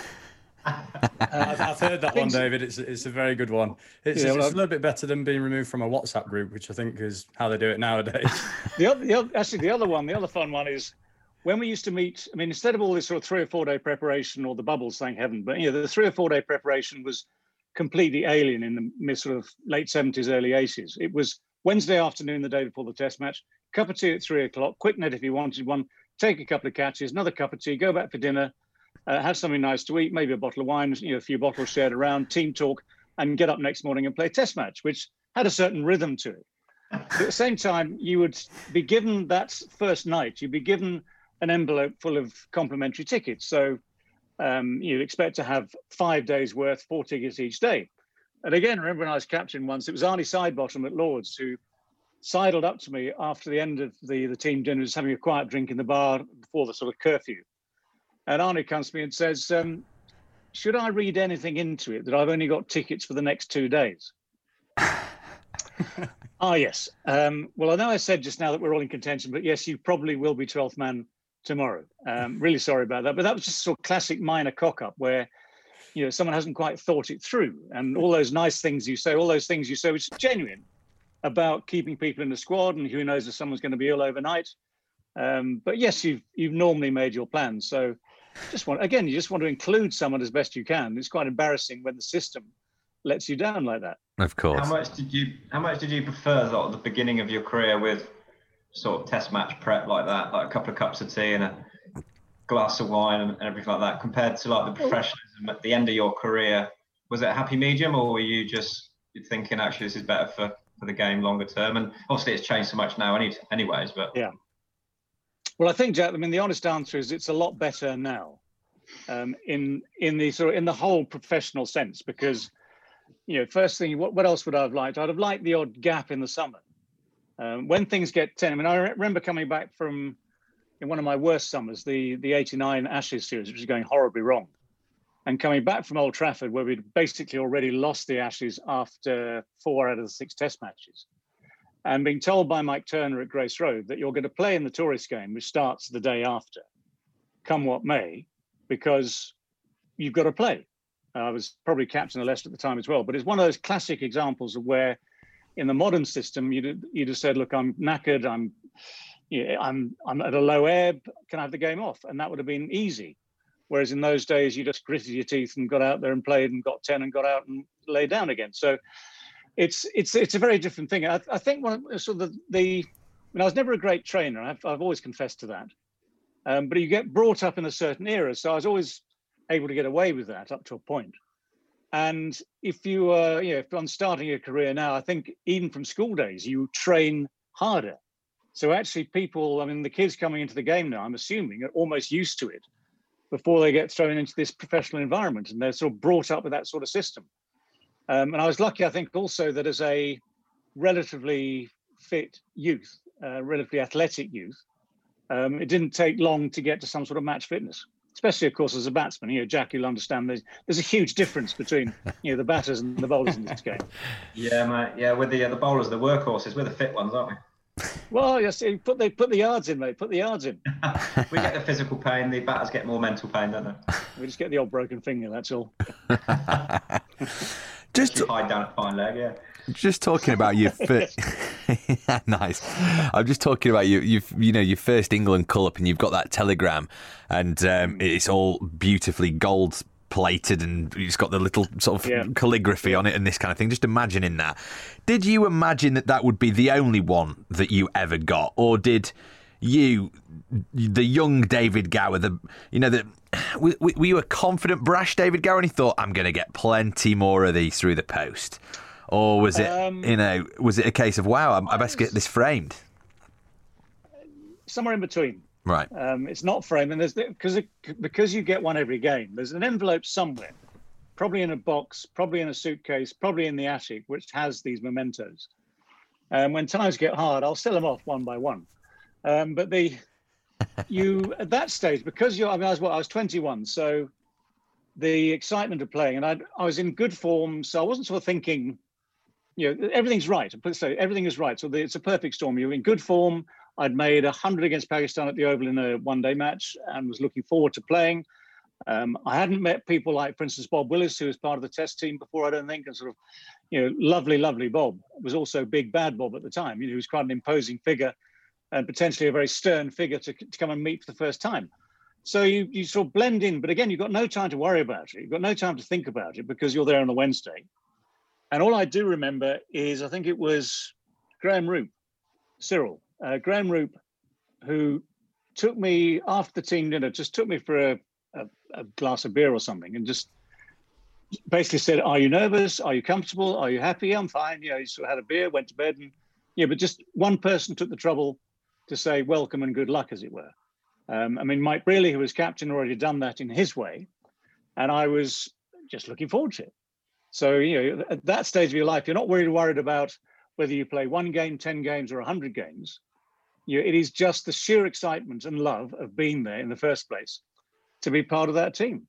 E: I've, I've heard that one, David. It's it's a very good one. It's, yeah, well, it's a little bit better than being removed from a WhatsApp group, which I think is how they do it nowadays.
K: the, other, the other, actually, the other one, the other fun one is when we used to meet. I mean, instead of all this sort of three or four day preparation or the bubbles, thank heaven, but you know, the three or four day preparation was completely alien in the mid sort of late seventies, early eighties. It was Wednesday afternoon, the day before the test match, cup of tea at three o'clock, quick net if you wanted one, take a couple of catches, another cup of tea, go back for dinner, uh, have something nice to eat, maybe a bottle of wine, you know, a few bottles shared around, team talk, and get up next morning and play a test match, which had a certain rhythm to it. But at the same time, you would be given that first night, you'd be given an envelope full of complimentary tickets. So um, you'd expect to have five days worth, four tickets each day. And again, remember when I was captain once, it was Arnie Sidebottom at Lords who sidled up to me after the end of the, the team dinner, was having a quiet drink in the bar before the sort of curfew. And Arnie comes to me and says, um, should I read anything into it that I've only got tickets for the next two days? Ah, yes. Um, well, I know I said just now that we're all in contention, but yes, you probably will be twelfth man tomorrow. Um, really sorry about that. But that was just sort of classic minor cock-up where, you know, someone hasn't quite thought it through. And all those nice things you say, all those things you say, which is genuine about keeping people in the squad and who knows if someone's going to be ill overnight. Um, but yes, you've, you've normally made your plans. So just want, again, you just want to include someone as best you can. It's quite embarrassing when the system lets you down like that.
J: Of course.
I: How much did you, how much did you prefer that at the beginning of your career with sort of test match prep like that, like a couple of cups of tea and a glass of wine and everything like that, compared to like the professionalism at the end of your career? Was it a happy medium, or were you just thinking actually this is better for, for the game longer term? And obviously it's changed so much now any, anyways, but
K: yeah. Well, I think, Jack, I mean, the honest answer is it's a lot better now, um, in in the sort of in the whole professional sense, because, you know, first thing, what, what else would I have liked? I'd have liked the odd gap in the summer. Um, when things get ten, I mean, I remember coming back from in one of my worst summers, the the eighty-nine Ashes series, which was going horribly wrong, and coming back from Old Trafford, where we'd basically already lost the Ashes after four out of the six test matches, and being told by Mike Turner at Grace Road that you're going to play in the tourist game, which starts the day after, come what may, because you've got to play. Uh, I was probably captain of Leicester at the time as well, but it's one of those classic examples of where, in the modern system, you'd you'd have said, "Look, I'm knackered. I'm, yeah, I'm I'm at a low ebb. Can I have the game off?" And that would have been easy. Whereas in those days, you just gritted your teeth and got out there and played and got ten and got out and lay down again. So it's it's it's a very different thing. I, I think one of, sort of the, the I mean, I was never a great trainer. I've I've always confessed to that. Um, but you get brought up in a certain era, so I was always able to get away with that up to a point. And if you uh, you know, if I'm starting your career now, I think even from school days, you train harder. So actually people, I mean, the kids coming into the game now, I'm assuming, are almost used to it before they get thrown into this professional environment, and they're sort of brought up with that sort of system. Um, and I was lucky, I think, also that as a relatively fit youth, uh, relatively athletic youth, um, it didn't take long to get to some sort of match fitness. Especially, of course, as a batsman, you know, Jack, you'll understand there's, there's a huge difference between, you know, the batters and the bowlers in this game.
I: Yeah, mate. Yeah, with the uh, the bowlers, the workhorses, we're the fit ones, aren't we?
K: Well, yes, put they put the yards in, mate. Put the yards in.
I: We get the physical pain. The batters get more mental pain, don't they?
K: We just get the old broken finger. That's all.
J: Just
I: to hide down at fine leg, yeah.
J: Just talking about your first, nice. I'm just talking about you. You've you know your first England call up, and you've got that telegram, and um, it's all beautifully gold plated, and it's got the little sort of yeah. calligraphy on it, and this kind of thing. Just imagining that. Did you imagine that that would be the only one that you ever got, or did you, the young David Gower, the you know the were, were you a confident, brash David Gower, and he thought, I'm going to get plenty more of these through the post? Or was it, um, you know, was it a case of, wow, I, I best get this framed?
K: Somewhere in between.
J: Right.
K: Um, it's not framed, and there's because because you get one every game. There's an envelope somewhere, probably in a box, probably in a suitcase, probably in the attic, which has these mementos. And when times get hard, I'll sell them off one by one. Um, but the you at that stage, because you're, I mean, I was what I was twenty-one, so the excitement of playing, and I I was in good form, so I wasn't sort of thinking, you know, everything's right. So everything is right. So the, it's a perfect storm. You're in good form. I'd made one hundred against Pakistan at the Oval in a one-day match and was looking forward to playing. Um, I hadn't met people like, for instance, Bob Willis, who was part of the Test team before, I don't think, and sort of, you know, lovely, lovely Bob. Was also Big Bad Bob at the time. You know, he was quite an imposing figure and potentially a very stern figure to, to come and meet for the first time. So you, you sort of blend in, but again, you've got no time to worry about it. You've got no time to think about it because you're there on a Wednesday. And all I do remember is, I think it was Graham Roop, Cyril, uh, Graham Roop, who took me after the team dinner, just took me for a, a, a glass of beer or something, and just basically said, are you nervous? Are you comfortable? Are you happy? I'm fine. You know, he sort of had a beer, went to bed. And yeah, but just one person took the trouble to say welcome and good luck, as it were. Um, I mean, Mike Brearley, who was captain, already done that in his way. And I was just looking forward to it. So, you know, at that stage of your life, you're not worried worried about whether you play one game, ten games, or one hundred games. You know, it is just the sheer excitement and love of being there in the first place to be part of that team.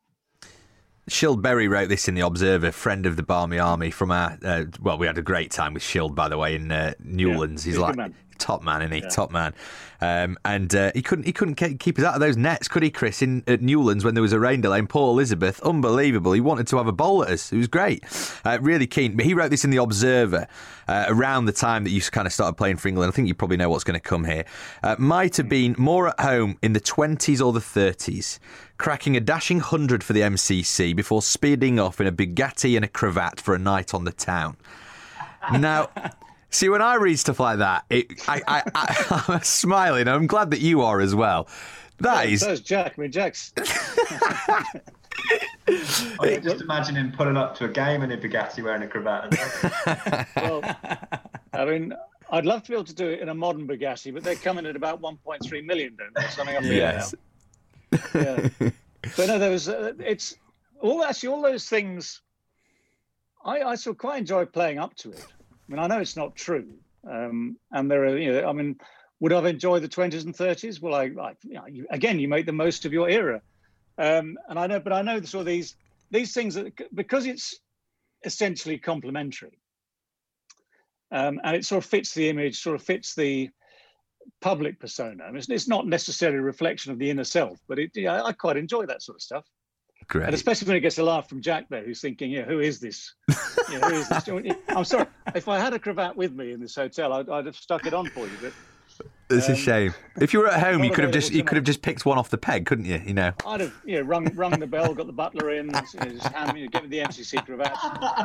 J: Shield Berry wrote this in The Observer, friend of the Barmy Army from our, uh, well, we had a great time with Shield, by the way, in uh, Newlands. Yeah, he's, he's like, Top man, isn't he?
K: Yeah.
J: Top man. Um, and uh, he couldn't he couldn't ke- keep us out of those nets, could he, Chris? In at Newlands when there was a rain delay in Port Elizabeth, unbelievable. He wanted to have a bowl at us. It was great. Uh, really keen. But he wrote this in the Observer uh, around the time that you kind of started playing for England. I think you probably know what's going to come here. Uh, might have been more at home in the twenties or the thirties, cracking a dashing hundred for the M C C before speeding off in a Bugatti and a cravat for a night on the town. Now. See, when I read stuff like that, it, I, I, I, I'm smiling. I'm glad that you are as well. That
K: yeah,
J: is.
K: So is Jack. I mean, Jack's.
I: I can just imagine him pulling up to a game in a Bugatti wearing a cravat.
K: Well, I mean, I'd love to be able to do it in a modern Bugatti, but they come in at about one point three million, don't they? Something up
J: Yes.
K: there. Yeah. But no, there was. Uh, it's all actually all those things. I, I sort of quite enjoy playing up to it. I mean, I know it's not true, um, and there are, you know, I mean, would I have enjoyed the twenties and thirties? Well, I, I you know, you, again, you make the most of your era, um, and I know, but I know the sort of these these things that because it's essentially complementary, um, and it sort of fits the image, sort of fits the public persona. I mean, it's, it's not necessarily a reflection of the inner self, but it, yeah, I quite enjoy that sort of stuff.
J: Great.
K: And especially when it gets a laugh from Jack there, who's thinking, yeah, who is this? You know, who is this? I'm sorry, if I had a cravat with me in this hotel, I'd, I'd have stuck it on for you. But
J: it's
K: um,
J: a shame. If you were at home, you could have just you
K: tonight.
J: could have just picked one off the peg, couldn't you? You know.
K: I'd have, you know, rung rung the bell, got the butler in, you know, just hand me, get me the M C C cravat.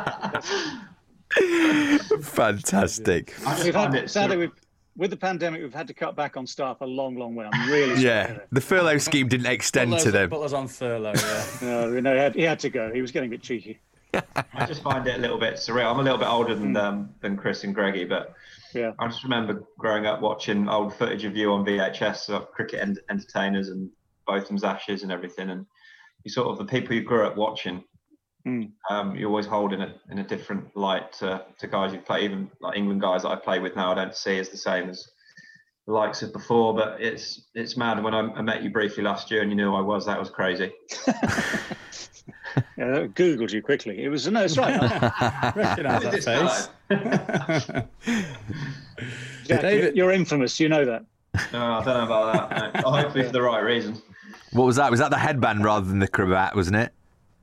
J: Fantastic.
K: We've had, sadly, we've, with the pandemic, we've had to cut back on staff a long, long way. I'm really sorry.
J: Yeah, the furlough scheme didn't extend
E: Butler's,
J: to them.
E: Butler's on furlough, yeah.
K: No, no, he had, he had to go. He was getting a bit cheeky.
I: I just find it a little bit surreal. I'm a little bit older than um, than Chris and Greggy, but
K: yeah,
I: I just remember growing up watching old footage of you on V H S of cricket en- entertainers and Botham's Ashes and everything, and you sort of the people you grew up watching.
K: Mm.
I: Um, you always hold in a in a different light to, to guys you play, even like England guys that I play with now. I don't see as the same as the likes of before, but it's it's mad. When I, I met you briefly last year and you knew who I was, that was crazy.
K: Yeah, that Googled you quickly. It was no, it's right.
E: I recognise that face.
K: Jack,
E: David,
K: you're infamous. You know that.
I: No, I don't know about that. No. Hopefully for the right reason.
J: What was that? Was that the headband rather than the cravat? Wasn't it?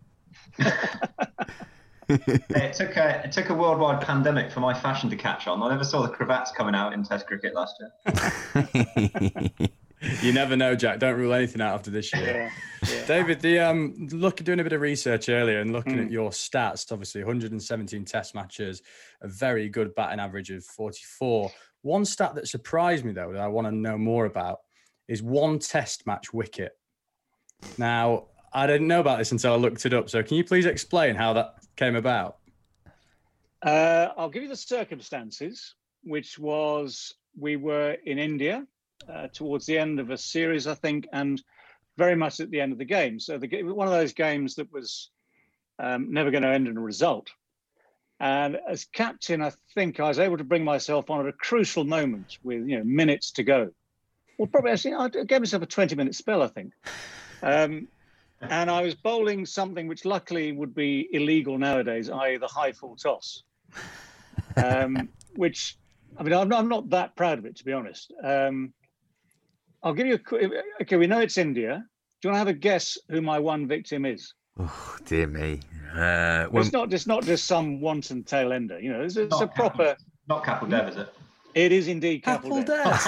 I: It took a it took a worldwide pandemic for my fashion to catch on. I never saw the cravats coming out in Test cricket last year.
E: You never know, Jack. Don't rule anything out after this year.
K: Yeah, yeah.
E: David, the um, look, doing a bit of research earlier and looking
K: Mm.
E: at your stats. Obviously, one hundred seventeen Test matches, a very good batting average of forty-four. One stat that surprised me though, that I want to know more about, is one Test match wicket. Now, I didn't know about this until I looked it up. So, can you please explain how that came about?
K: Uh, I'll give you the circumstances, which was we were in India uh, towards the end of a series, I think, and very much at the end of the game. So the, one of those games that was um, never going to end in a result. And as captain, I think I was able to bring myself on at a crucial moment with you know minutes to go. Well, probably actually, I gave myself a twenty-minute spell, I think. Um, and I was bowling something which luckily would be illegal nowadays, that is the high full toss. Um, which, I mean, I'm not, I'm not that proud of it, to be honest. Um, I'll give you a quick, okay, we know it's India. Do you want to have a guess who my one victim is?
J: Oh, dear me. Uh, when...
K: It's not just not just some wanton tail ender. You know, it's, it's a proper.
I: Not Kapil Dev, is it?
K: It is indeed Kapil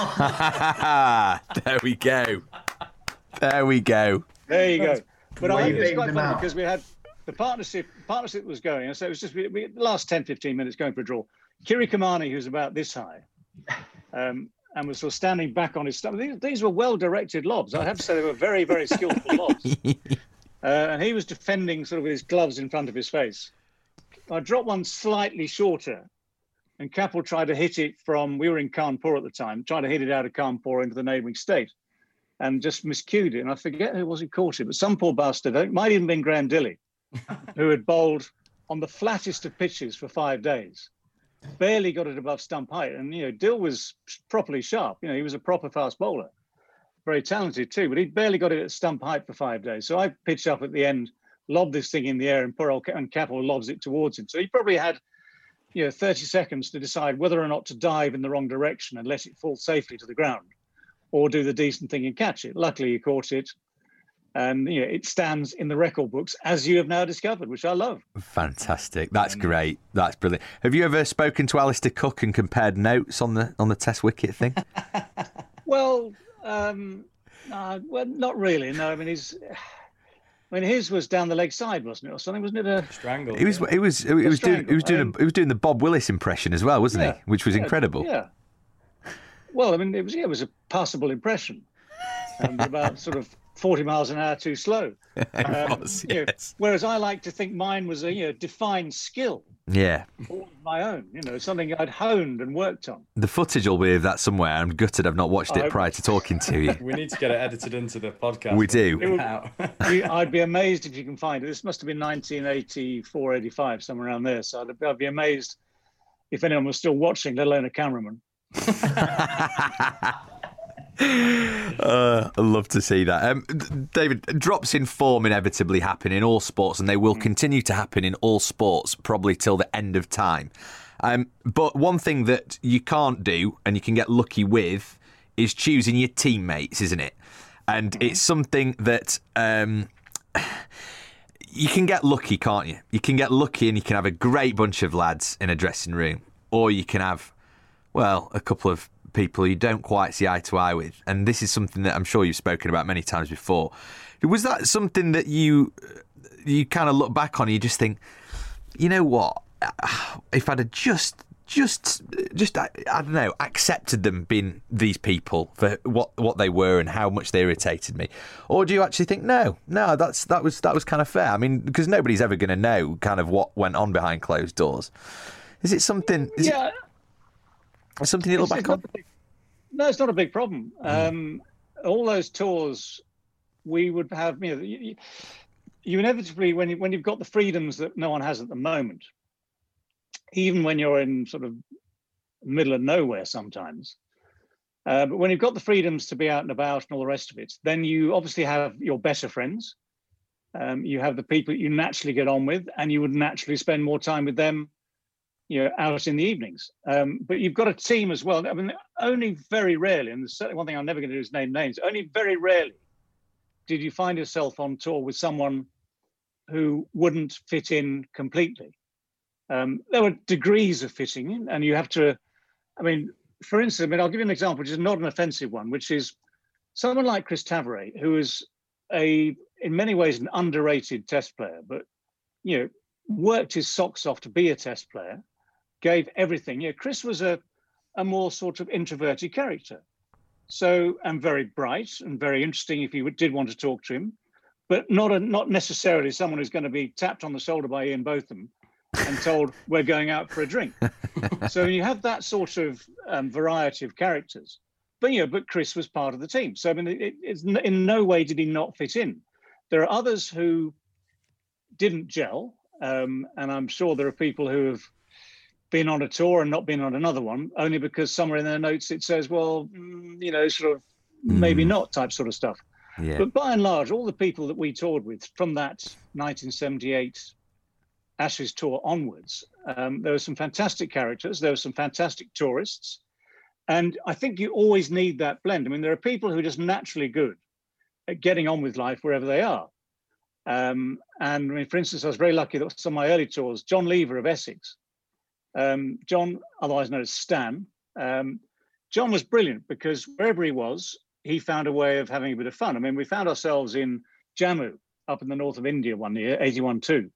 K: Dev.
J: There we go. There we go.
K: There you go. But I,
I: you
K: it's quite
I: beamed
K: funny
I: them out.
K: because we had the partnership partnership was going, and so it was just we, we, the last ten, fifteen minutes going for a draw. Kiri Kamani, who's about this high, um, and was sort of standing back on his stomach. These, these were well-directed lobs. I have to say they were very, very skillful lobs. Uh, and he was defending sort of with his gloves in front of his face. I dropped one slightly shorter, and Kapil tried to hit it from, we were in Kanpur at the time, trying to hit it out of Kanpur into the neighbouring state, and just miscued it. And I forget who it was who caught it, but some poor bastard, it might even have been Graham Dilley, who had bowled on the flattest of pitches for five days. Barely got it above stump height. And, you know, Dill was properly sharp. You know, he was a proper fast bowler. Very talented too, but he barely got it at stump height for five days. So I pitched up at the end, lobbed this thing in the air, and poor old and Kapil lobs it towards him. So he probably had you know, thirty seconds to decide whether or not to dive in the wrong direction and let it fall safely to the ground, or do the decent thing and catch it. Luckily, he caught it. And you know, it stands in the record books, as you have now discovered, which I love.
J: Fantastic. That's great. That's brilliant. Have you ever spoken to Alistair Cook and compared notes on the on the Test wicket thing?
K: well, um, uh, well, not really. No, I mean, he's... I mean, his was down the leg side, wasn't it, or something? Wasn't it a
E: strangle?
J: He was. He was. He was doing. He was doing.
K: Um,
J: a, he was doing the Bob Willis impression as well, wasn't
K: yeah,
J: he? Which was
K: yeah,
J: incredible.
K: Yeah. Well, I mean, it was. Yeah, it was a passable impression, um, about sort of forty miles an hour too slow.
J: it
K: Um,
J: was,
K: you know,
J: yes.
K: whereas I like to think mine was a you know defined skill,
J: Yeah.
K: all of my own. You know, something I'd honed and worked on.
J: The footage will be of that somewhere. I'm gutted I've not watched it
K: I-
J: prior to talking to you.
E: We need to get it edited into the podcast.
J: We do.
E: It would- out.
K: You- I'd be amazed if you can find it. This must have been nineteen eighty-four, eighty-five, somewhere around there. So I'd, I'd be amazed if anyone was still watching, let alone a cameraman.
J: Uh, I'd love to see that. Um, David, drops in form inevitably happen in all sports, and they will continue to happen in all sports probably till the end of time. Um, but one thing that you can't do, and you can get lucky with, is choosing your teammates, isn't it? And it's something that um, you can get lucky, can't you? You can get lucky and you can have a great bunch of lads in a dressing room, or you can have, well, a couple of people you don't quite see eye to eye with. And this is something that I'm sure you've spoken about many times before. Was that something that you you kind of look back on and you just think, you know what, if I'd have just just just I, I don't know accepted them being these people for what what they were and how much they irritated me, or do you actually think no no that's that was that was kind of fair? I mean, because nobody's ever going to know kind of what went on behind closed doors. Is it something is
K: yeah
J: it something you look
K: It's-
J: back
K: it's
J: on?
K: not a big- No, it's not a big problem. Um, all those tours, we would have, you know, you, you inevitably, when, you, when you've got the freedoms that no one has at the moment, even when you're in sort of middle of nowhere sometimes, uh, but when you've got the freedoms to be out and about and all the rest of it, then you obviously have your better friends. Um, you have the people that you naturally get on with, and you would naturally spend more time with them, you know, out in the evenings. Um, but you've got a team as well. I mean, only very rarely, and there's certainly one thing I'm never going to do is name names, only very rarely did you find yourself on tour with someone who wouldn't fit in completely. Um, there were degrees of fitting in, and you have to, I mean, for instance, I mean, I'll give you an example, which is not an offensive one, which is someone like Chris Tavare, who is a, in many ways, an underrated test player, but, you know, worked his socks off to be a test player, gave everything. Yeah, Chris was a, a more sort of introverted character. So, and very bright and very interesting if you did want to talk to him, but not a, not necessarily someone who's going to be tapped on the shoulder by Ian Botham and told we're going out for a drink. So you have that sort of um, variety of characters. But, you know, but Chris was part of the team. So, I mean, it, it's in no way did he not fit in. There are others who didn't gel. Um, and I'm sure there are people who have been on a tour and not been on another one, only because somewhere in their notes it says, well, mm, you know, sort of maybe not type sort of stuff.
J: Yeah.
K: But by and large, all the people that we toured with from that nineteen seventy-eight Ashes tour onwards, um, there were some fantastic characters. There were some fantastic tourists. And I think you always need that blend. I mean, there are people who are just naturally good at getting on with life wherever they are. Um, and I mean, for instance, I was very lucky that some of my early tours, John Lever of Essex, um, John, otherwise known as Stan, um, John was brilliant because wherever he was, he found a way of having a bit of fun. I mean, we found ourselves in Jammu up in the north of India one year, eighty-one two.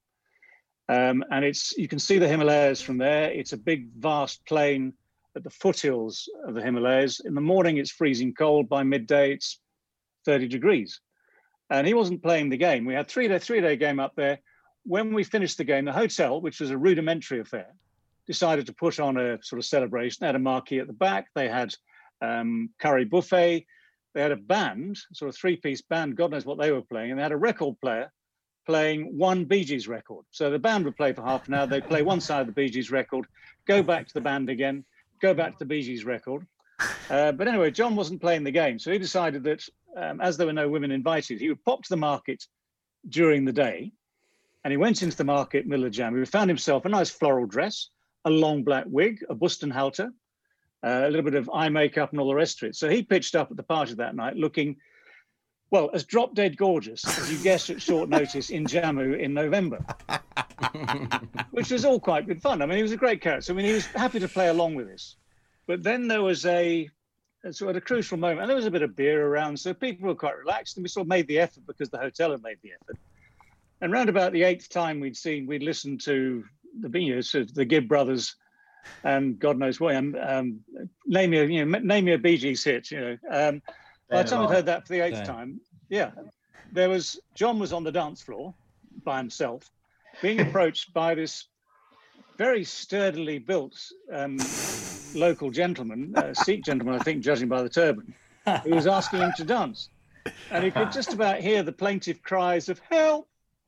K: Um, and it's you can see the Himalayas from there. It's a big, vast plain at the foothills of the Himalayas. In the morning, it's freezing cold. By midday, it's thirty degrees. And he wasn't playing the game. We had three day, three day game up there. When we finished the game, the hotel, which was a rudimentary affair, decided to put on a sort of celebration. They had a marquee at the back. They had um, curry buffet. They had a band, sort of three-piece band. God knows what they were playing. And they had a record player playing one Bee Gees record. So the band would play for half an hour. They'd play one side of the Bee Gees record, go back to the band again, go back to the Bee Gees record. Uh, but anyway, John wasn't playing the game. So he decided that um, as there were no women invited, he would pop to the market during the day. And he went into the market, middle of January. He found himself a nice floral dress, a long black wig, a bust and halter, uh, a little bit of eye makeup and all the rest of it. So he pitched up at the party that night looking, well, as drop dead gorgeous as you guessed at short notice in Jammu in November, which was all quite good fun. I mean, he was a great character. I mean, he was happy to play along with this. But then there was a, so at a crucial moment, and there was a bit of beer around, so people were quite relaxed, and we sort of made the effort because the hotel had made the effort. And round about the eighth time we'd seen, we'd listened to the, you know, sort of the Gibb brothers, and God knows why. Um, um, name me, a, you know, name me a Bee Gees hit. You know, um, by the time I'd heard that for the eighth yeah. time, yeah, there was John was on the dance floor by himself, being approached by this very sturdily built um, local gentleman, uh, Sikh gentleman, I think, judging by the turban, who was asking him to dance, and he could just about hear the plaintive cries of "help."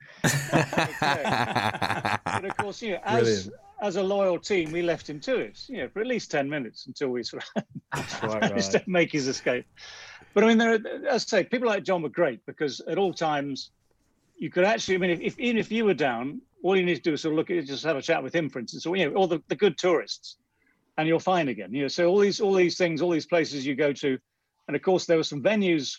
K: But of course, you know, as Brilliant. as a loyal team, we left him to it, you know, for at least ten minutes until we sort of managed right. to make his escape. But I mean, there, are, as I say, people like John were great because at all times you could actually, I mean, if, if even if you were down, all you need to do is sort of look at it, just have a chat with him, for instance, or you know, all the, the good tourists, and you're fine again. You know, so all these all these things, all these places you go to, and of course there were some venues,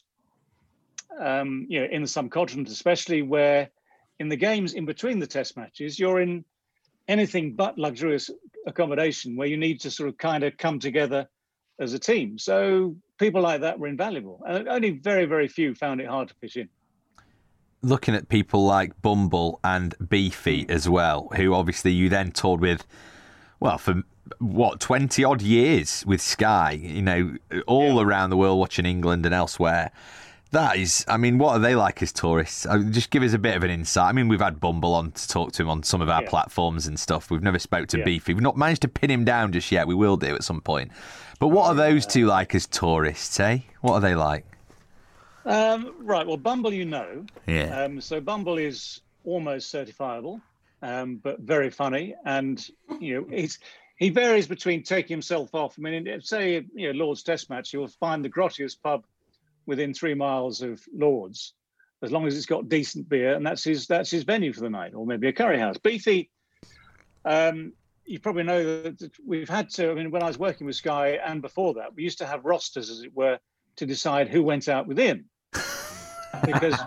K: um, you know, in the subcontinent especially, where in the games in between the test matches, you're in anything but luxurious accommodation where you need to sort of kind of come together as a team. So people like that were invaluable. And only very, very few found it hard to pitch in.
J: Looking at people like Bumble and Beefy as well, who obviously you then toured with, well, for what, twenty odd years with Sky, you know, all yeah. around the world watching England and elsewhere. That is, I mean, what are they like as tourists? Just give us a bit of an insight. I mean, we've had Bumble on to talk to him on some of our yeah. platforms and stuff. We've never spoke to yeah. Beefy. We've not managed to pin him down just yet. We will do at some point. But what are those two like as tourists, eh? What are they like?
K: Um, right, well, Bumble, you know.
J: Yeah.
K: Um, so Bumble is almost certifiable, um, but very funny. And, you know, he's, he varies between taking himself off. I mean, say, you know, Lord's Test match, you'll find the grottiest pub within three miles of Lord's, as long as it's got decent beer, and that's his that's his venue for the night, or maybe a curry house. Beefy, um, you probably know that we've had to, I mean, when I was working with Sky and before that, we used to have rosters, as it were, to decide who went out with Ian. Because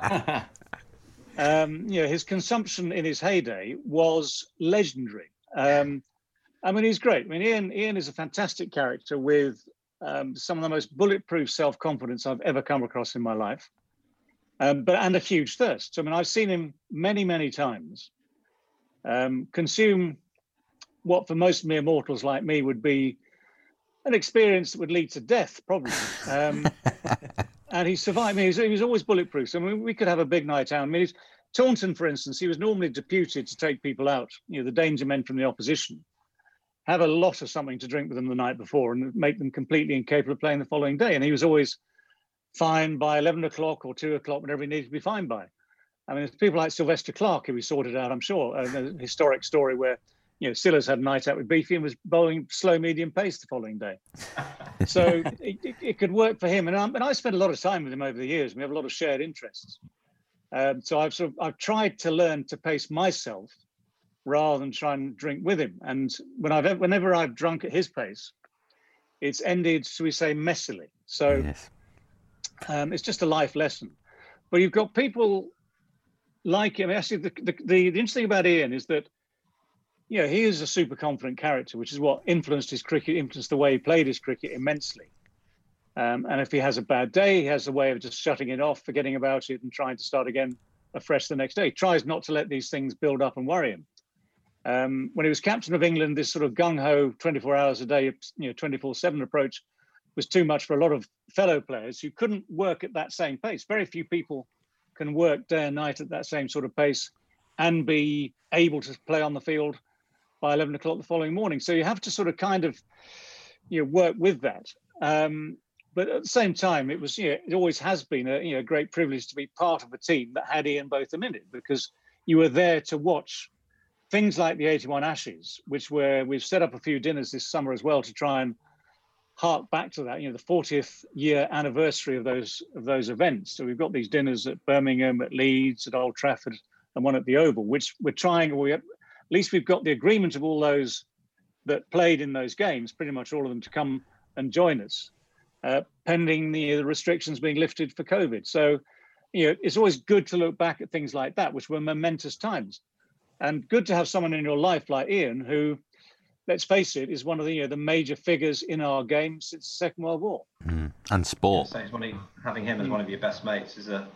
K: um, you know, his consumption in his heyday was legendary. Um, I mean, he's great. I mean, Ian, Ian is a fantastic character with Um, some of the most bulletproof self-confidence I've ever come across in my life, um, but and a huge thirst. So, I mean, I've seen him many, many times um, consume what for most mere mortals like me would be an experience that would lead to death, probably. Um, and he survived. I mean, he was, he was always bulletproof. So, I mean, we could have a big night out. I mean, Taunton, for instance, he was normally deputed to take people out, you know, the danger men from the opposition, have a lot of something to drink with them the night before and make them completely incapable of playing the following day. And he was always fine by eleven o'clock or two o'clock, whenever he needed to be fine by. I mean, there's people like Sylvester Clarke who we sorted out, I'm sure. Uh, a historic story where, you know, Sillars had a night out with Beefy and was bowling slow medium pace the following day. So it, it, it could work for him. And, I'm, and I spent a lot of time with him over the years. We have a lot of shared interests. Um, so I've sort of, I've tried to learn to pace myself rather than try and drink with him. And when I've whenever I've drunk at his pace, it's ended, shall we say, messily. So yes. um, it's just a life lesson. But you've got people like him. Actually, the, the, the, the interesting about Ian is that, you know, he is a super confident character, which is what influenced his cricket, influenced the way he played his cricket immensely. Um, and if he has a bad day, he has a way of just shutting it off, forgetting about it and trying to start again afresh the next day. He tries not to let these things build up and worry him. Um, when he was captain of England, this sort of gung-ho twenty-four hours a day, you know, twenty-four seven approach was too much for a lot of fellow players who couldn't work at that same pace. Very few people can work day and night at that same sort of pace and be able to play on the field by eleven o'clock the following morning. So you have to sort of kind of, you know, work with that. Um, but at the same time, it was, you know, it always has been a, you know, great privilege to be part of a team that had Ian Botham in it, because you were there to watch things like the eighty-one Ashes, which were, we've set up a few dinners this summer as well to try and hark back to that, you know, the fortieth year anniversary of those of those events. So we've got these dinners at Birmingham, at Leeds, at Old Trafford, and one at the Oval, which we're trying, or we, at least we've got the agreement of all those that played in those games, pretty much all of them, to come and join us, uh, pending the, the restrictions being lifted for COVID. So, you know, it's always good to look back at things like that, which were momentous times, and good to have someone in your life like Ian, who, let's face it, is one of the, you know, the major figures in our game since the Second World War.
J: Mm. And sport.
I: So it's one of, having him as one of your best mates is a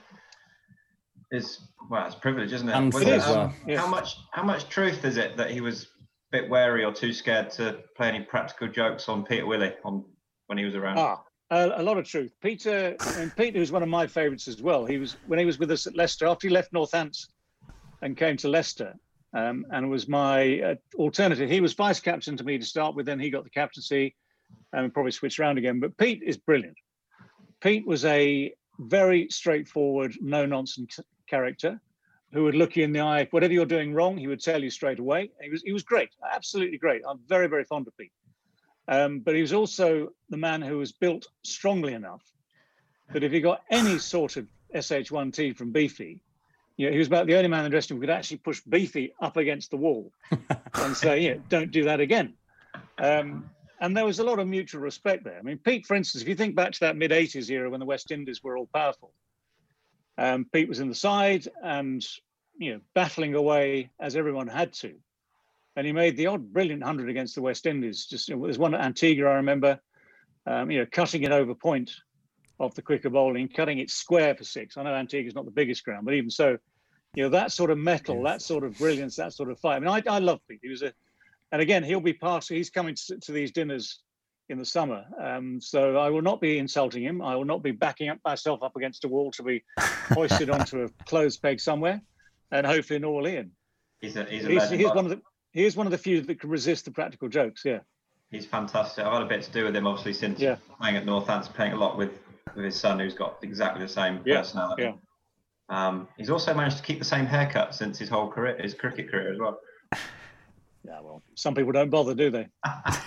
I: is well, it's a privilege, isn't it?
E: And
I: Was
E: it
I: it,
E: is,
I: um,
E: well,
K: yes.
I: How much how much truth is it that he was a bit wary or too scared to play any practical jokes on Peter Willey on when he was around?
K: Ah, a, a lot of truth. Peter, and Peter was one of my favourites as well. He was when he was with us at Leicester after he left Northants and came to Leicester, um, and was my uh, alternative. He was vice captain to me to start with, then he got the captaincy, and probably switched around again. But Pete is brilliant. Pete was a very straightforward, no nonsense character who would look you in the eye. Whatever you're doing wrong, he would tell you straight away. He was he was great, absolutely great. I'm very, very fond of Pete. Um, but he was also the man who was built strongly enough that if he got any sort of S H one T from Beefy, you know, he was about the only man in the dressing room who could actually push Beefy up against the wall and say, yeah, don't do that again. Um, and there was a lot of mutual respect there. I mean, Pete, for instance, if you think back to that mid eighties era when the West Indies were all powerful, um, Pete was in the side and, you know, battling away as everyone had to. And he made the odd brilliant hundred against the West Indies. Just, you know, there's one at Antigua, I remember, um, you know, cutting it over point off the quicker bowling, cutting it square for six. I know Antigua's not the biggest ground, but even so, you know, that sort of metal, that sort of brilliance, that sort of fight. I mean, I, I love Pete. He was a, and again, he'll be part, he's coming to, to these dinners in the summer. Um, so I will not be insulting him. I will not be backing up myself up against a wall to be hoisted onto a clothes peg somewhere, and hopefully nor will Ian.
I: He's a, he's a
K: he's,
I: legend.
K: he's one of the, he is one of the few that can resist the practical jokes, yeah.
I: He's fantastic. I've had a bit to do with him, obviously, since
K: yeah.
I: playing at Northants, playing a lot with, with his son, who's got exactly the same
K: yeah.
I: personality.
K: Yeah.
I: Um, he's also managed to keep the same haircut since his whole career, his cricket career as well.
K: Yeah, well, some people don't bother, do they?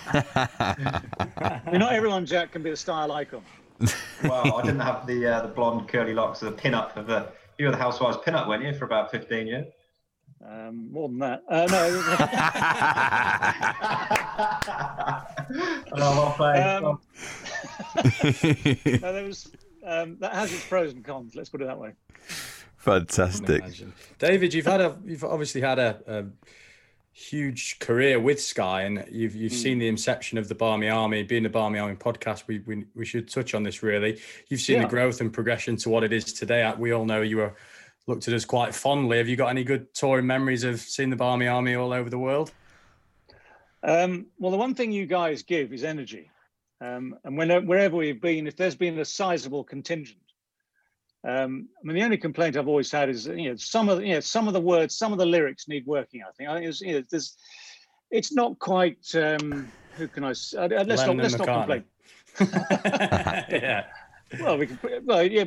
K: I mean, not everyone, Jack, can be a style icon.
I: Well, I didn't have the uh, the blonde curly locks, the pin-up of the, you were the Housewives pin-up, weren't you, for about fifteen years?
K: Um, more than that. Uh, no.
I: oh, well
K: um, no, there was, um, that has its pros and cons, let's put it that way.
J: Fantastic.
E: David, you've had a you've obviously had a, a huge career with Sky, and you've you've mm. seen the inception of the Barmy Army. Being the Barmy Army podcast, we we, we should touch on this really. You've seen yeah. the growth and progression to what it is today. We all know you were looked at us quite fondly. Have you got any good touring memories of seeing the Barmy Army all over the world?
K: Um, well, the one thing you guys give is energy. Um, and when, wherever we've been, if there's been a sizable contingent, um, I mean, the only complaint I've always had is, you know, some of the, you know, some of the words, some of the lyrics need working. I think. I think it's, you know, there's, it's not quite. Um, who can I? Uh, let's
E: Lennon
K: not let's not complain.
E: yeah.
K: Well, we can. Well, yeah.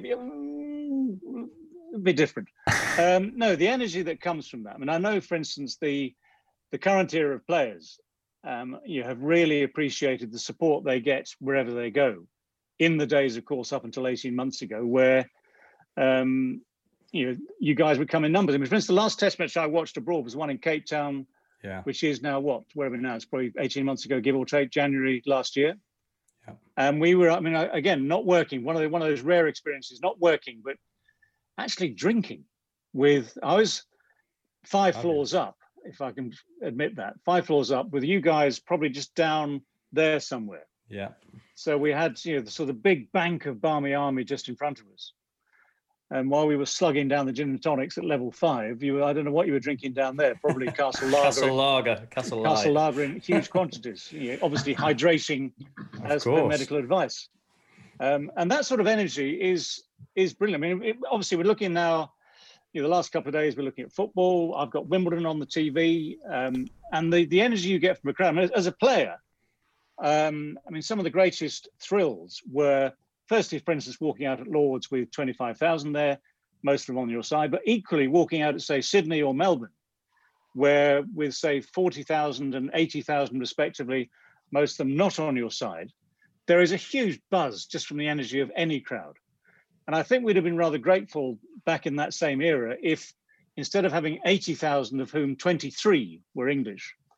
K: It'd be different. Um, no, the energy that comes from that. I mean, I know, for instance, the the current era of players, um, you have really appreciated the support they get wherever they go. In the days, of course, up until eighteen months ago, where um, you know you guys would come in numbers. I mean, for instance, the last Test match I watched abroad was one in Cape Town,
E: yeah.
K: which is now what, wherever now, it's probably eighteen months ago, give or take, January last year.
E: Yeah.
K: And we were, I mean, again, not working. One of the, one of those rare experiences, not working, but actually drinking with, I was five okay. floors up, if I can admit that, five floors up with you guys probably just down there somewhere.
E: Yeah.
K: So we had, you know, the sort of big bank of Barmy Army just in front of us. And while we were slugging down the gin and tonics at level five, you were, I don't know what you were drinking down there, probably Castle Lager.
E: Castle Lager. Castle Lager.
K: Castle Lager in huge quantities, you know, obviously hydrating as per medical advice. Um, and that sort of energy is is brilliant. I mean, it, obviously we're looking now, you know, the last couple of days we're looking at football. I've got Wimbledon on the T V, um, and the, the energy you get from a crowd. I mean, as a player, um, I mean, some of the greatest thrills were, firstly, for instance, walking out at Lord's with twenty-five thousand there, most of them on your side, but equally walking out at, say, Sydney or Melbourne, where with, say, forty thousand and eighty thousand respectively, most of them not on your side, there is a huge buzz just from the energy of any crowd. And I think we'd have been rather grateful back in that same era if, instead of having eighty thousand of whom twenty-three were English,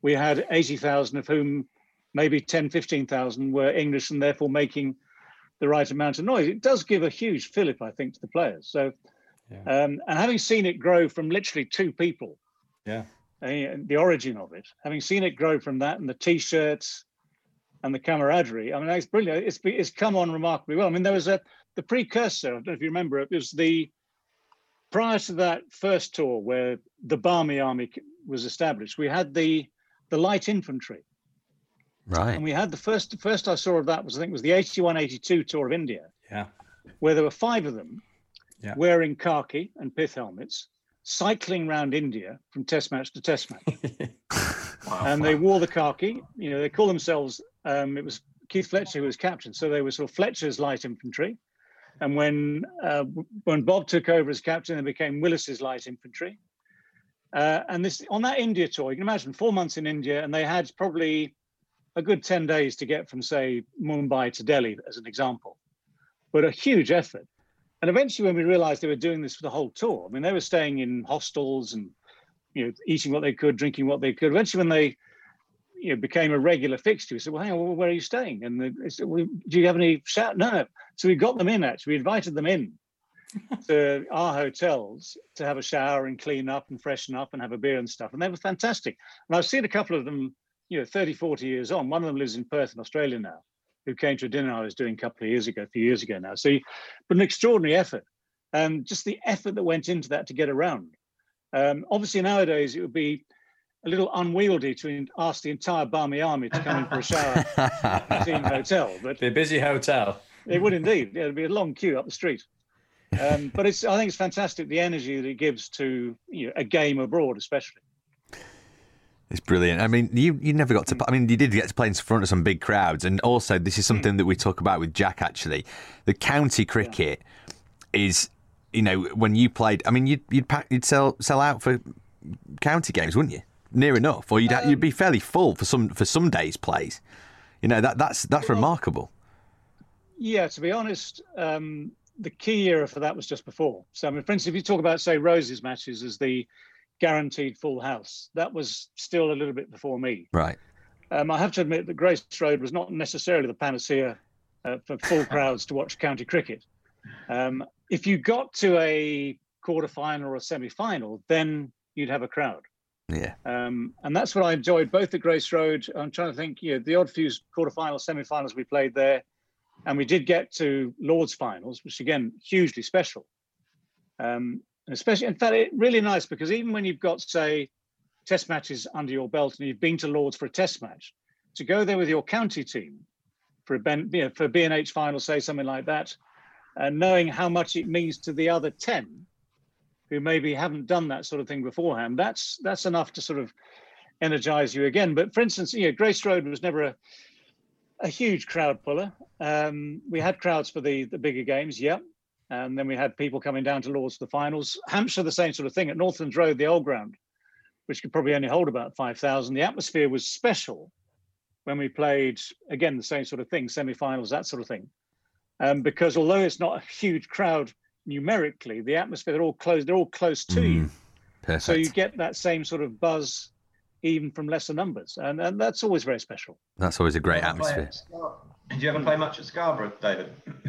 K: we had eighty thousand, of whom maybe ten, fifteen thousand were English and therefore making the right amount of noise. It does give a huge fillip, I think, to the players. So, yeah. um, and having seen it grow from literally two people,
E: yeah,
K: uh, the origin of it, having seen it grow from that and the T-shirts and the camaraderie, I mean, it's brilliant. It's, it's come on remarkably well. I mean, there was a the precursor, I don't know if you remember, it was the, prior to that first tour where the Barmy Army was established, we had the the light infantry.
J: Right.
K: And we had the first, the first I saw of that was, I think, was the eighty-one eighty-two tour of India.
E: Yeah.
K: Where there were five of them
E: yeah.
K: wearing khaki and pith helmets, cycling around India from test match to test match. wow, and wow. they wore the khaki, you know, they call themselves, um, it was Keith Fletcher who was captain. So they were sort of Fletcher's light infantry. And when uh, when Bob took over as captain, they became Willis's light infantry. Uh, and this on that India tour, you can imagine four months in India, and they had probably a good ten days to get from, say, Mumbai to Delhi, as an example. But a huge effort. And eventually, when we realized they were doing this for the whole tour, I mean, they were staying in hostels and, you know, eating what they could, drinking what they could. Eventually, when they you know, became a regular fixture, we said, well, hang on, well, where are you staying? And they said, well, do you have any shout? No, no. So we got them in, actually. We invited them in to our hotels to have a shower and clean up and freshen up and have a beer and stuff. And they were fantastic. And I've seen a couple of them, you know, thirty, forty years on. One of them lives in Perth in Australia now, who came to a dinner I was doing a couple of years ago, a few years ago now. So, you, but an extraordinary effort. Um, just the effort that went into that to get around. Um, obviously, nowadays, it would be a little unwieldy to ask the entire Barmy Army to come in for a shower at the team hotel. But
E: be a busy hotel.
K: It would indeed. Yeah, it'd be a long queue up the street. Um, but it's I think it's fantastic, the energy that it gives to you know, a game abroad, especially.
J: It's brilliant. I mean, you you never got to. I mean, you did get to play in front of some big crowds, and also this is something that we talk about with Jack. Actually, the county cricket yeah. is, you know, when you played. I mean, you'd you'd pack, you'd sell sell out for county games, wouldn't you? Near enough, or you'd um, you'd be fairly full for some for some days' plays. You know that that's that's well, remarkable.
K: Yeah, to be honest, um, the key era for that was just before. So, I mean, for instance, if you talk about, say, Rose's matches as the guaranteed full house, that was still a little bit before me.
J: Right.
K: Um, I have to admit that Grace Road was not necessarily the panacea uh, for full crowds to watch county cricket. Um, if you got to a quarter-final or a semi-final, then you'd have a crowd.
J: Yeah.
K: Um, and that's what I enjoyed, both at Grace Road. I'm trying to think, you know, the odd few quarter-finals, semi-finals we played there. And we did get to Lord's finals, which again, hugely special. Um, and especially, in fact, it really nice because even when you've got, say, test matches under your belt and you've been to Lord's for a test match, to go there with your county team for a ben, you know, for a B and H final, say something like that, and knowing how much it means to the other ten who maybe haven't done that sort of thing beforehand, that's that's enough to sort of energize you again. But for instance, you know, Grace Road was never a a huge crowd puller. Um, we had crowds for the, the bigger games, yeah. And then we had people coming down to Lord's for the finals. Hampshire, the same sort of thing. At Northlands Road, the old ground, which could probably only hold about five thousand. The atmosphere was special when we played, again, the same sort of thing, semi-finals, that sort of thing. Um, because although it's not a huge crowd numerically, the atmosphere, they're all close, they're all close to mm, you.
J: Perfect.
K: So you get that same sort of buzz even from lesser numbers. And, and that's always very special.
J: That's always a great atmosphere.
I: Did you ever play much at Scarborough, David?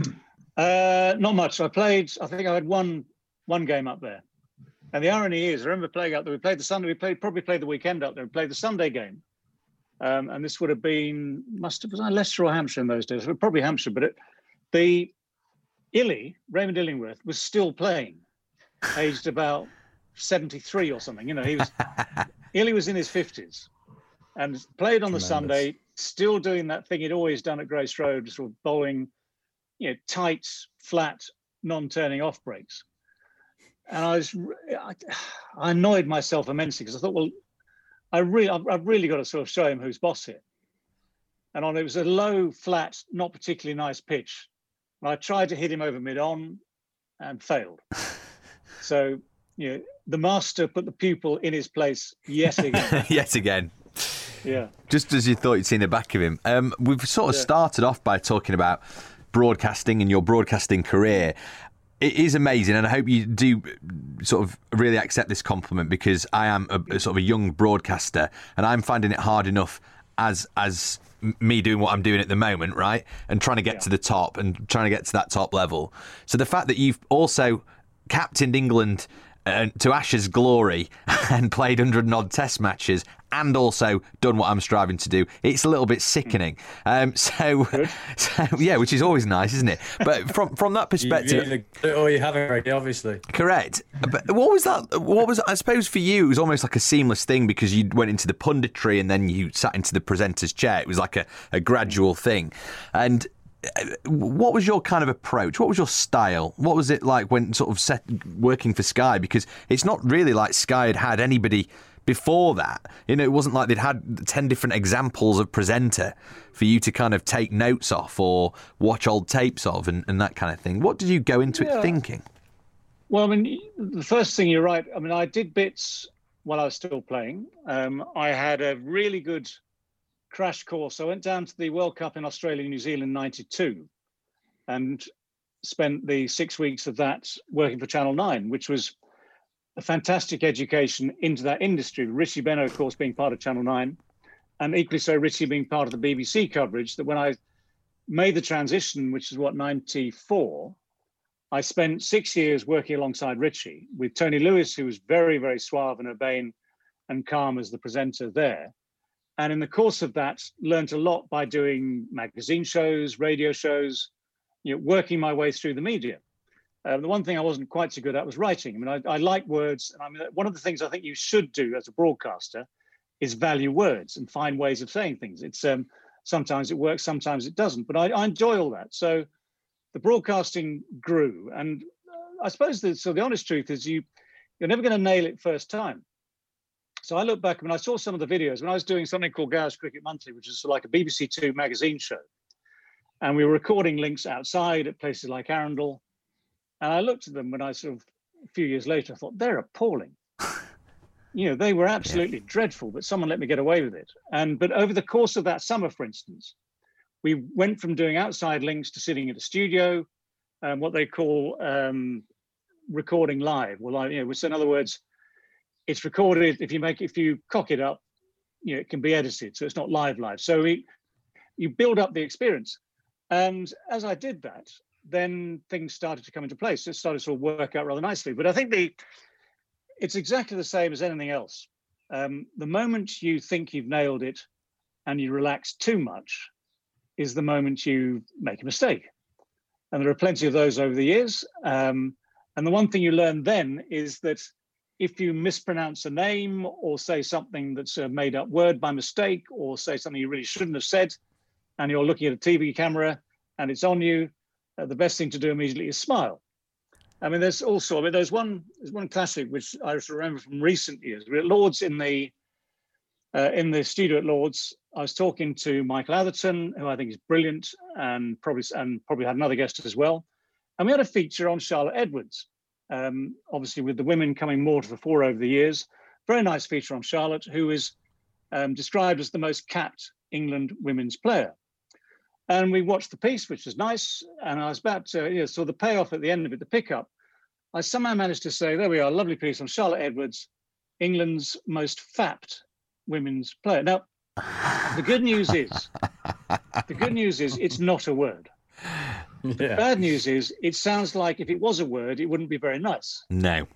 K: Uh, not much. I played, I think I had one one game up there. And the irony is, I remember playing up there, we played the Sunday, we played probably played the weekend up there, we played the Sunday game. Um, and this would have been, must have, was I Leicester or Hampshire in those days? Probably Hampshire, but it, the Illy, Raymond Illingworth, was still playing, aged about seventy-three or something. You know, he was, Illy was in his fifties and played on the Tremendous. Sunday, still doing that thing he'd always done at Grace Road, sort of bowling, you know, tight, flat, non-turning off breaks. And I was, I, I annoyed myself immensely because I thought, well, I really, I've really got to sort of show him who's boss here. And on it was a low, flat, not particularly nice pitch. And I tried to hit him over mid-on and failed. So, you know, the master put the pupil in his place yet again.
J: Yet again.
K: Yeah.
J: Just as you thought you'd seen the back of him. Um, we've sort of yeah. started off by talking about broadcasting and your broadcasting career. It is amazing, and I hope you do sort of really accept this compliment, because I am a, a sort of a young broadcaster, and I'm finding it hard enough as as me doing what I'm doing at the moment, right? And trying to get yeah. to the top and trying to get to that top level. So the fact that you've also captained England uh, to Ashes glory and played one hundred and odd test matches and also done what I'm striving to do, it's a little bit sickening. Um, so, so, yeah, which is always nice, isn't it? But from from that perspective...
E: You, you or you haven't already, obviously.
J: Correct. But what was that? What was, I suppose for you, it was almost like a seamless thing, because you went into the punditry and then you sat into the presenter's chair. It was like a, a gradual thing. And what was your kind of approach? What was your style? What was it like when sort of set, working for Sky? Because it's not really like Sky had had anybody before that. You know, it wasn't like they'd had ten different examples of presenter for you to kind of take notes off or watch old tapes of and, and that kind of thing. What did you go into yeah. it thinking?
K: Well, I mean, the first thing, you're right. I mean, I did bits while I was still playing. Um, I had a really good crash course. I went down to the World Cup in Australia and New Zealand in ninety-two and spent the six weeks of that working for Channel nine, which was a fantastic education into that industry. Richie Benno, of course, being part of Channel nine, and equally so Richie being part of the B B C coverage, that when I made the transition, which is what, ninety-four, I spent six years working alongside Richie with Tony Lewis, who was very, very suave and urbane and calm as the presenter there. And in the course of that, learned a lot by doing magazine shows, radio shows, you know, working my way through the media. Uh, the one thing I wasn't quite so good at was writing. I mean, I, I like words. And I mean, one of the things I think you should do as a broadcaster is value words and find ways of saying things. It's um, sometimes it works, sometimes it doesn't. But I, I enjoy all that. So the broadcasting grew. And uh, I suppose the, so the honest truth is you, you're never going to nail it first time. So I look back when I saw some of the videos, when I was doing something called Gow's Cricket Monthly, which is like a B B C Two magazine show. And we were recording links outside at places like Arundel. And I looked at them when I sort of, a few years later, I thought, they're appalling. You know, they were absolutely yeah. dreadful, but someone let me get away with it. And but over the course of that summer, for instance, we went from doing outside links to sitting in a studio, um, what they call um, recording live. Well, you know, so in other words, it's recorded. If you make, if you cock it up, you know, it can be edited, so it's not live live. So we, you build up the experience. And as I did that, then things started to come into place. It started to sort of work out rather nicely. But I think the it's exactly the same as anything else. Um, the moment you think you've nailed it and you relax too much is the moment you make a mistake. And there are plenty of those over the years. Um, and the one thing you learn then is that if you mispronounce a name or say something that's a made up word by mistake or say something you really shouldn't have said, and you're looking at a T V camera and it's on you, uh, the best thing to do immediately is smile. I mean, there's also, I mean, there's one, there's one classic which I remember from recent years. We're at Lord's in the, uh, in the studio at Lord's. I was talking to Michael Atherton, who I think is brilliant, and probably and probably had another guest as well. And we had a feature on Charlotte Edwards, um, obviously with the women coming more to the fore over the years. Very nice feature on Charlotte, who is um, described as the most capped England women's player. And we watched the piece, which was nice. And I was about to, you know, so the payoff at the end of it, the pickup, I somehow managed to say, there we are, lovely piece on Charlotte Edwards, England's most fapped women's player. Now, the good news is, the good news is it's not a word. Yeah. The bad news is it sounds like if it was a word, it wouldn't be very nice.
J: No.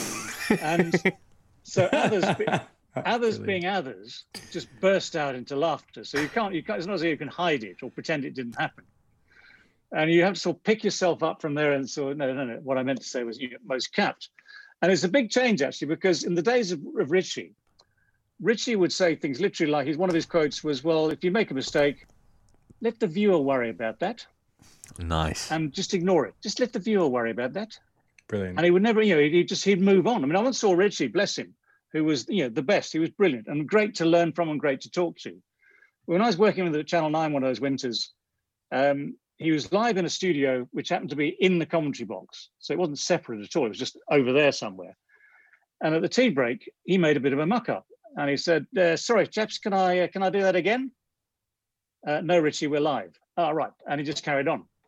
K: And so others, others being others, just burst out into laughter. So you can't, you can't, it's not as if you can hide it or pretend it didn't happen. And you have to sort of pick yourself up from there and sort of, no, no, no, what I meant to say was you know, most capped. And it's a big change, actually, because in the days of, of Richie, Richie would say things literally like, his, one of his quotes was, well, if you make a mistake, let the viewer worry about that.
J: Nice.
K: And just ignore it. Just let the viewer worry about that.
E: Brilliant.
K: And he would never, you know, he'd just, he'd move on. I mean, I once saw Richie, bless him, who was, you know, the best. He was brilliant and great to learn from and great to talk to. When I was working with the Channel nine one of those winters, um, he was live in a studio, which happened to be in the commentary box. So it wasn't separate at all. It was just over there somewhere. And at the tea break, he made a bit of a muck up. And he said, uh, sorry, chaps, can I, uh, can I do that again? Uh, no, Richie, we're live. Oh, right. And he just carried on.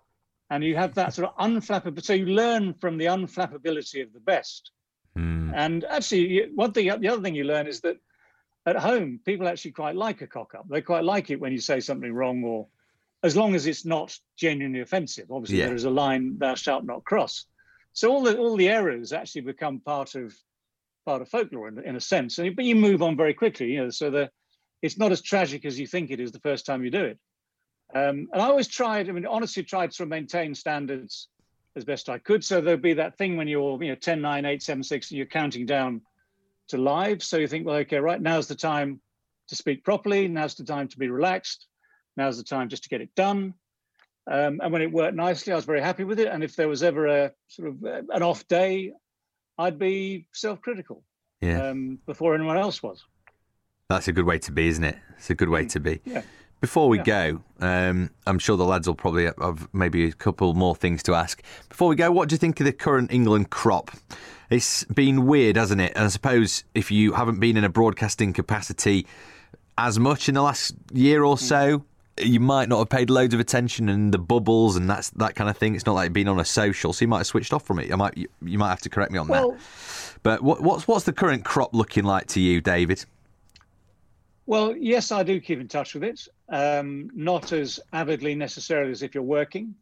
K: and you have that sort of unflappability. So you learn from the unflappability of the best.
J: Mm.
K: And actually, one thing, the other thing you learn is that at home, people actually quite like a cock up. They quite like it when you say something wrong, or as long as it's not genuinely offensive. Obviously,
J: Yeah.
K: there is a line thou shalt not cross. So all the all the errors actually become part of part of folklore in, in a sense. And but you move on very quickly, you know. So the it's not as tragic as you think it is the first time you do it. Um, and I always tried. I mean, honestly, tried to maintain standards as best I could. So there'd be that thing when you're, you know, ten, nine, eight, seven, six, and you're counting down to live. So you think, well, okay, right, now's the time to speak properly. Now's the time to be relaxed. Now's the time just to get it done. Um, and when it worked nicely, I was very happy with it. And if there was ever a sort of uh, an off day, I'd be self-critical
J: Yeah.
K: um, before anyone else was.
J: That's a good way to be, isn't it? It's a good way to be.
K: Yeah.
J: Before we
K: Yeah.
J: go, um, I'm sure the lads will probably have maybe a couple more things to ask. Before we go, what do you think of the current England crop? It's been weird, hasn't it? And I suppose if you haven't been in a broadcasting capacity as much in the last year or so, you might not have paid loads of attention, and the bubbles and that's that kind of thing. It's not like being on a social, so you might have switched off from it. I might, you, you might have to correct me on
K: Well,
J: that. But what, what's what's the current crop looking like to you, David?
K: Well, yes, I do keep in touch with it. Um, not as avidly necessarily as if you're working.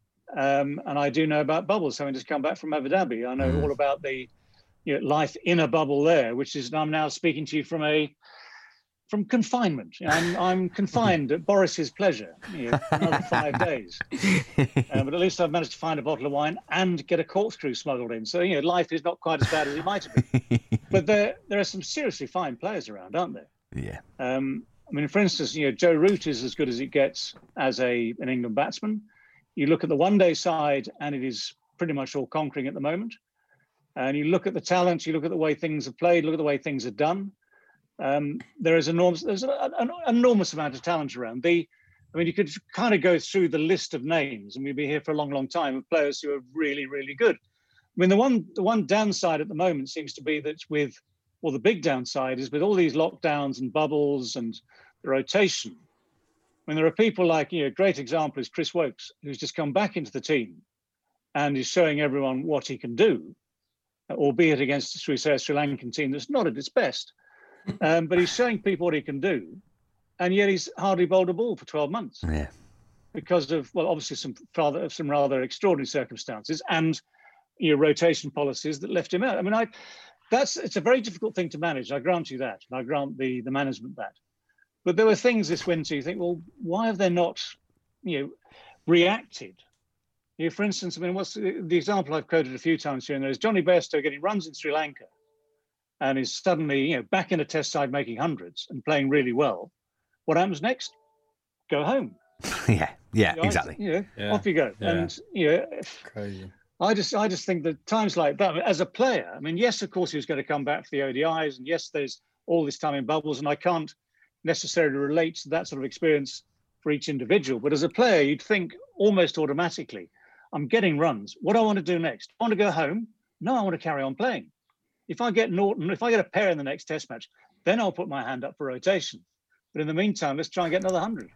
K: Um, and I do know about bubbles, having just come back from Abu Dhabi. I know all about the you know, life in a bubble there, which is I'm now speaking to you from a from confinement. I'm, I'm confined at Boris's pleasure, you know, another five days. Um, but at least I've managed to find a bottle of wine and get a corkscrew smuggled in. So, you know, life is not quite as bad as it might have been. But there, there are some seriously fine players around, aren't there?
J: Yeah.
K: Um, I mean, for instance, you know, Joe Root is as good as it gets as a an England batsman. You look at the one-day side, and it is pretty much all conquering at the moment. And you look at the talent, you look at the way things are played, look at the way things are done. Um, there is enormous, there's an, an enormous amount of talent around. The, I mean, you could kind of go through the list of names, and we'd be here for a long, long time of players who are really, really good. I mean, the one the one downside at the moment seems to be that with Well, the big downside is with all these lockdowns and bubbles and the rotation. When there are people like, you know, a great example is Chris Wokes, who's just come back into the team and is showing everyone what he can do, albeit against, shall we say, a Sri Lankan team that's not at its best. Um, but he's showing people what he can do, and yet he's hardly bowled a ball for twelve months.
J: Yeah.
K: Because of, well, obviously some rather some rather extraordinary circumstances and, you know, rotation policies that left him out. I mean, I. That's it's a very difficult thing to manage. I grant you that, and I grant the the management that. But there were things this winter you think, well, why have they not, you know, reacted? You know, for instance, I mean, what's the, the example I've quoted a few times here and there is Johnny Bairstow getting runs in Sri Lanka, and is suddenly, you know, back in a Test side making hundreds and playing really well. What happens next? Go home.
J: yeah, yeah,
K: You know,
J: exactly.
K: You know,
E: Yeah.
K: off you go.
E: Yeah.
K: And you know,
E: Crazy.
K: I just, I just think that times like that, as a player, I mean, yes, of course, he was going to come back for the O D Is, and yes, there's all this time in bubbles, and I can't necessarily relate to that sort of experience for each individual. But as a player, you'd think almost automatically, I'm getting runs. What do I want to do next? I want to go home? No, I want to carry on playing. If I get Norton, if I get a pair in the next Test match, then I'll put my hand up for rotation. But in the meantime, let's try and get another hundred.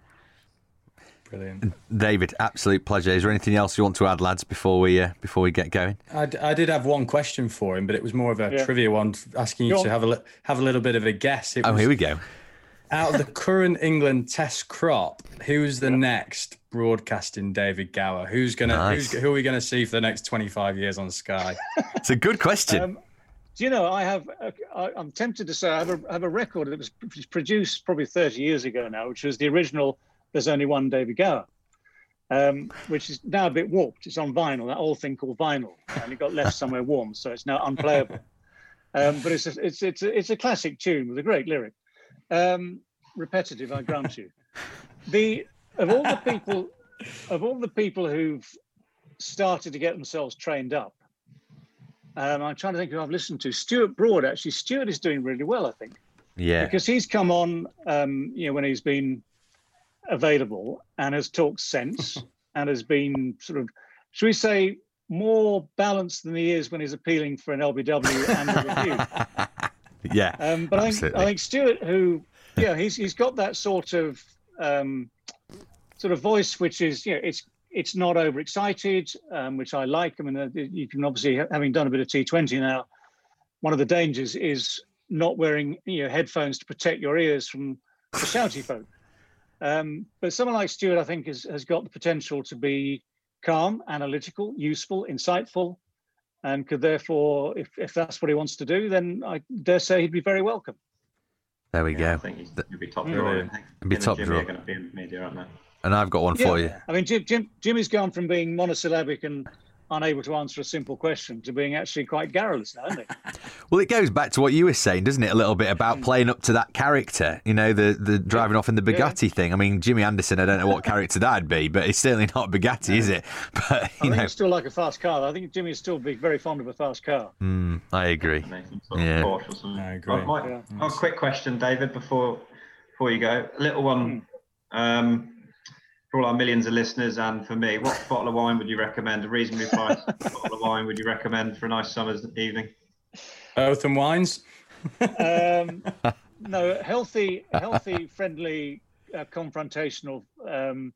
E: Brilliant.
J: David, absolute pleasure. Is there anything else you want to add, lads, before we uh, before we get going?
E: I, d- I did have one question for him, but it was more of a
K: Yeah.
E: trivia one, asking you
K: Go
E: to
K: on.
E: have a li- have a little bit of a guess. It
J: Oh,
E: was,
J: here we go.
E: out of the current England Test crop, who's the next broadcasting David Gower? Who's gonna
J: Nice.
E: who's, who are we gonna see for the next twenty-five years on Sky?
J: It's a good question.
K: Um, do you know, I have, a, I, I'm tempted to say I have a, I have a record that was produced probably thirty years ago now, which was the original There's Only One David Gower, um, which is now a bit warped. It's on vinyl, that old thing called vinyl, and it got left somewhere warm, so it's now unplayable. Um, but it's a, it's, it's, a, it's a classic tune with a great lyric. Um, repetitive, I grant you. The of all the people, of all the people who've started to get themselves trained up, Um, I'm trying to think who I've listened to. Stuart Broad, actually. Stuart is doing really well, I think.
J: Yeah.
K: Because he's come on, um, you know, when he's been available and has talked sense and has been sort of, should we say, more balanced than he is when he's appealing for an L B W and a review.
J: Yeah.
K: Um, but I think,
J: absolutely.
K: I think Stuart, who, yeah, he's he's got that sort of um, sort of voice, which is, you know, it's it's not overexcited, um, which I like. I mean, uh, you can obviously, having done a bit of T twenty now, one of the dangers is not wearing you know headphones to protect your ears from the shouty folk. Um, but someone like Stuart, I think, has, has got the potential to be calm, analytical, useful, insightful, and could therefore, if, if that's what he wants to do, then I dare say he'd be very welcome.
J: There we
I: yeah,
J: go.
I: I think he'll be top drawer.
J: It'll be top
I: Jimmy
J: drawer.
I: are going to be in media, aren't they?
J: And I've got one
K: yeah.
J: for you.
K: I mean, Jim, Jim, Jimmy's gone from being monosyllabic and unable to answer a simple question to being actually quite garrulous now, isn't he?
J: Well, it goes back to what you were saying, doesn't it? A little bit about playing up to that character, you know, the, the driving off in the Bugatti yeah. thing. I mean, Jimmy Anderson, I don't know what character that'd be, but it's certainly not Bugatti, no. is it? But you
K: I think
J: know,
K: it's still like a fast car. I think Jimmy is still be very fond of a fast car.
J: Mm, I agree.
I: Yeah.
E: I agree.
I: Oh, my,
K: yeah.
I: oh, quick question, David, before before you go. A little one. Mm. Um, For all our millions of listeners and for me, what bottle of wine would you recommend? A reasonably priced bottle of wine would you recommend for a nice summer's evening?
E: Both and wines.
K: um, no, healthy, healthy, friendly, uh, confrontational. Um,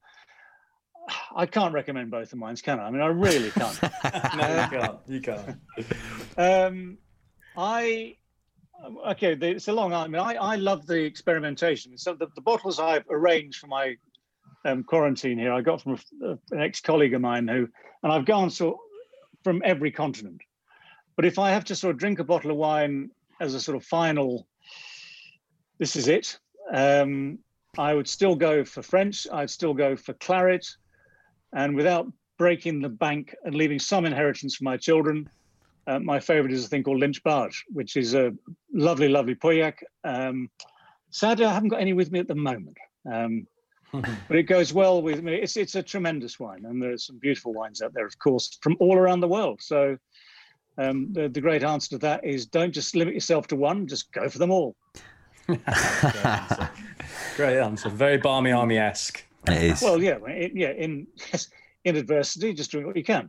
K: I can't recommend both and wines, can I? I mean, I really can't.
E: No, you can't. You can't.
K: Um, I. Okay, it's a long. I mean, I, I love the experimentation. So the, the bottles I've arranged for my Um, quarantine here I got from a, an ex-colleague of mine who, and I've gone so from every continent. But if I have to sort of drink a bottle of wine as a sort of final, this is it, um, I would still go for French, I'd still go for claret, and without breaking the bank and leaving some inheritance for my children, uh, my favorite is a thing called Lynch Barge, which is a lovely, lovely Pauillac. Um, sadly, I haven't got any with me at the moment. Um, But it goes well with me. It's it's a tremendous wine, and there's some beautiful wines out there, of course, from all around the world. So um, the, the great answer to that is don't just limit yourself to one, just go for them all.
E: Great answer. Great answer. Very Barmy Army-esque.
J: It is.
K: Well, yeah, it, yeah. In yes, in adversity, just drink what you can.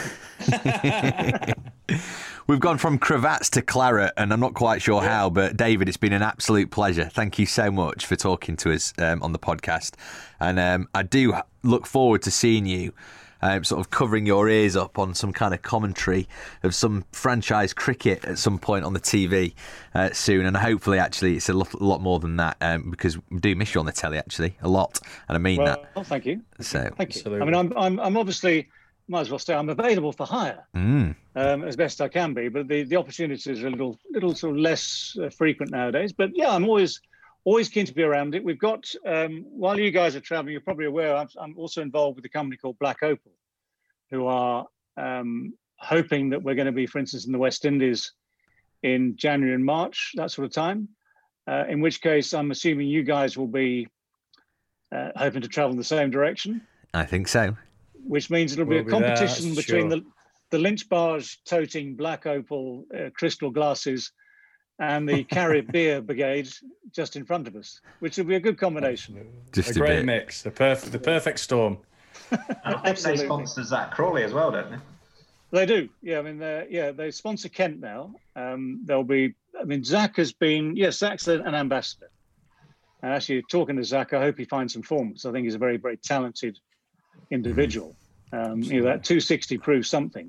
J: We've gone from cravats to claret, and I'm not quite sure yeah. how, but David, it's been an absolute pleasure. Thank you so much for talking to us um, on the podcast. And um, I do look forward to seeing you um, sort of covering your ears up on some kind of commentary of some franchise cricket at some point on the T V uh, soon. And hopefully, actually, it's a lot, a lot more than that um, because we do miss you on the telly, actually, a lot. And I mean
K: well,
J: that.
K: Well, thank you.
J: So,
K: thank you.
E: Absolutely.
K: I mean, I'm, I'm, I'm obviously... Might as well say I'm available for hire
J: mm.
K: um, as best I can be, but the, the opportunities are a little little sort of less uh, frequent nowadays. But yeah, I'm always always keen to be around it. We've got um, while you guys are traveling, you're probably aware I'm, I'm also involved with a company called Black Opal, who are um, hoping that we're going to be, for instance, in the West Indies in January and March, that sort of time. Uh, in which case, I'm assuming you guys will be uh, hoping to travel in the same direction.
J: I think so.
K: Which means it'll be
E: we'll
K: a
E: be
K: competition
E: there,
K: between
E: sure.
K: the the Lynch Barge toting Black Opal uh, crystal glasses and the Carib Beer Brigade just in front of us, which will be a good combination.
J: Just
E: a,
J: a
E: great
J: bit.
E: mix, the perfect the perfect storm.
I: I think they sponsor Zach Crawley as well, don't they?
K: They do, yeah. I mean, yeah, they sponsor Kent now. Um, there'll be, I mean, Zach has been, yes, Zach's an ambassador. And actually, talking to Zach, I hope he finds some form because I think he's a very, very talented individual. Um, you know, that two sixty proves something.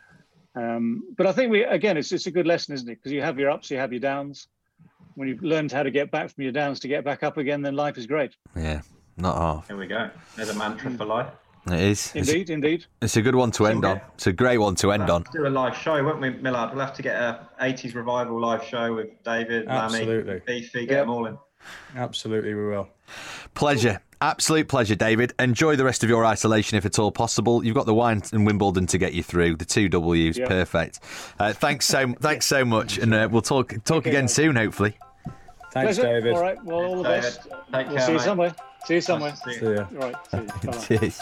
K: Um, but I think we again, it's it's a good lesson, isn't it? Because you have your ups, you have your downs. When you've learned how to get back from your downs to get back up again, then life is great.
J: Yeah, not half.
I: Here we go. There's a mantra for life.
J: It is.
K: Indeed,
J: it's,
K: indeed.
J: It's a good one to end on. It's a great one to end
I: we'll
J: on.
I: Do a live show, won't we, Millard? We'll have to get a eighties revival live show with David,
E: Absolutely.
I: Lammy, Beefy, get
E: Yep.
I: them all in.
E: Absolutely, we will.
J: Pleasure. Absolute pleasure, David. Enjoy the rest of your isolation if at all possible. You've got the wine and Wimbledon to get you through. The two W's,
K: Yep.
J: perfect. Uh, thanks so thanks so much, and uh, we'll talk talk
K: Okay,
J: again
K: guys.
J: soon, hopefully.
E: Thanks,
K: Pleasure.
E: David.
K: All right. Well, all the
I: David,
K: best.
I: take
K: We'll
I: care,
K: see you
I: mate.
K: somewhere. See you somewhere.
I: Nice to see
E: See
I: you.
E: ya.
K: All right. See you. Bye-bye.
J: Cheers.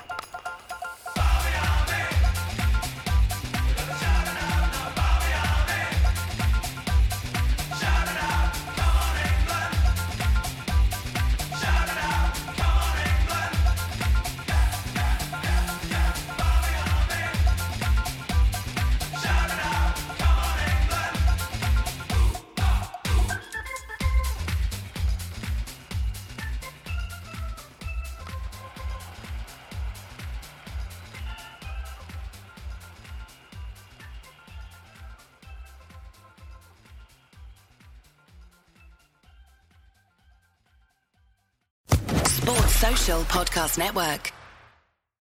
L: Social Podcast Network.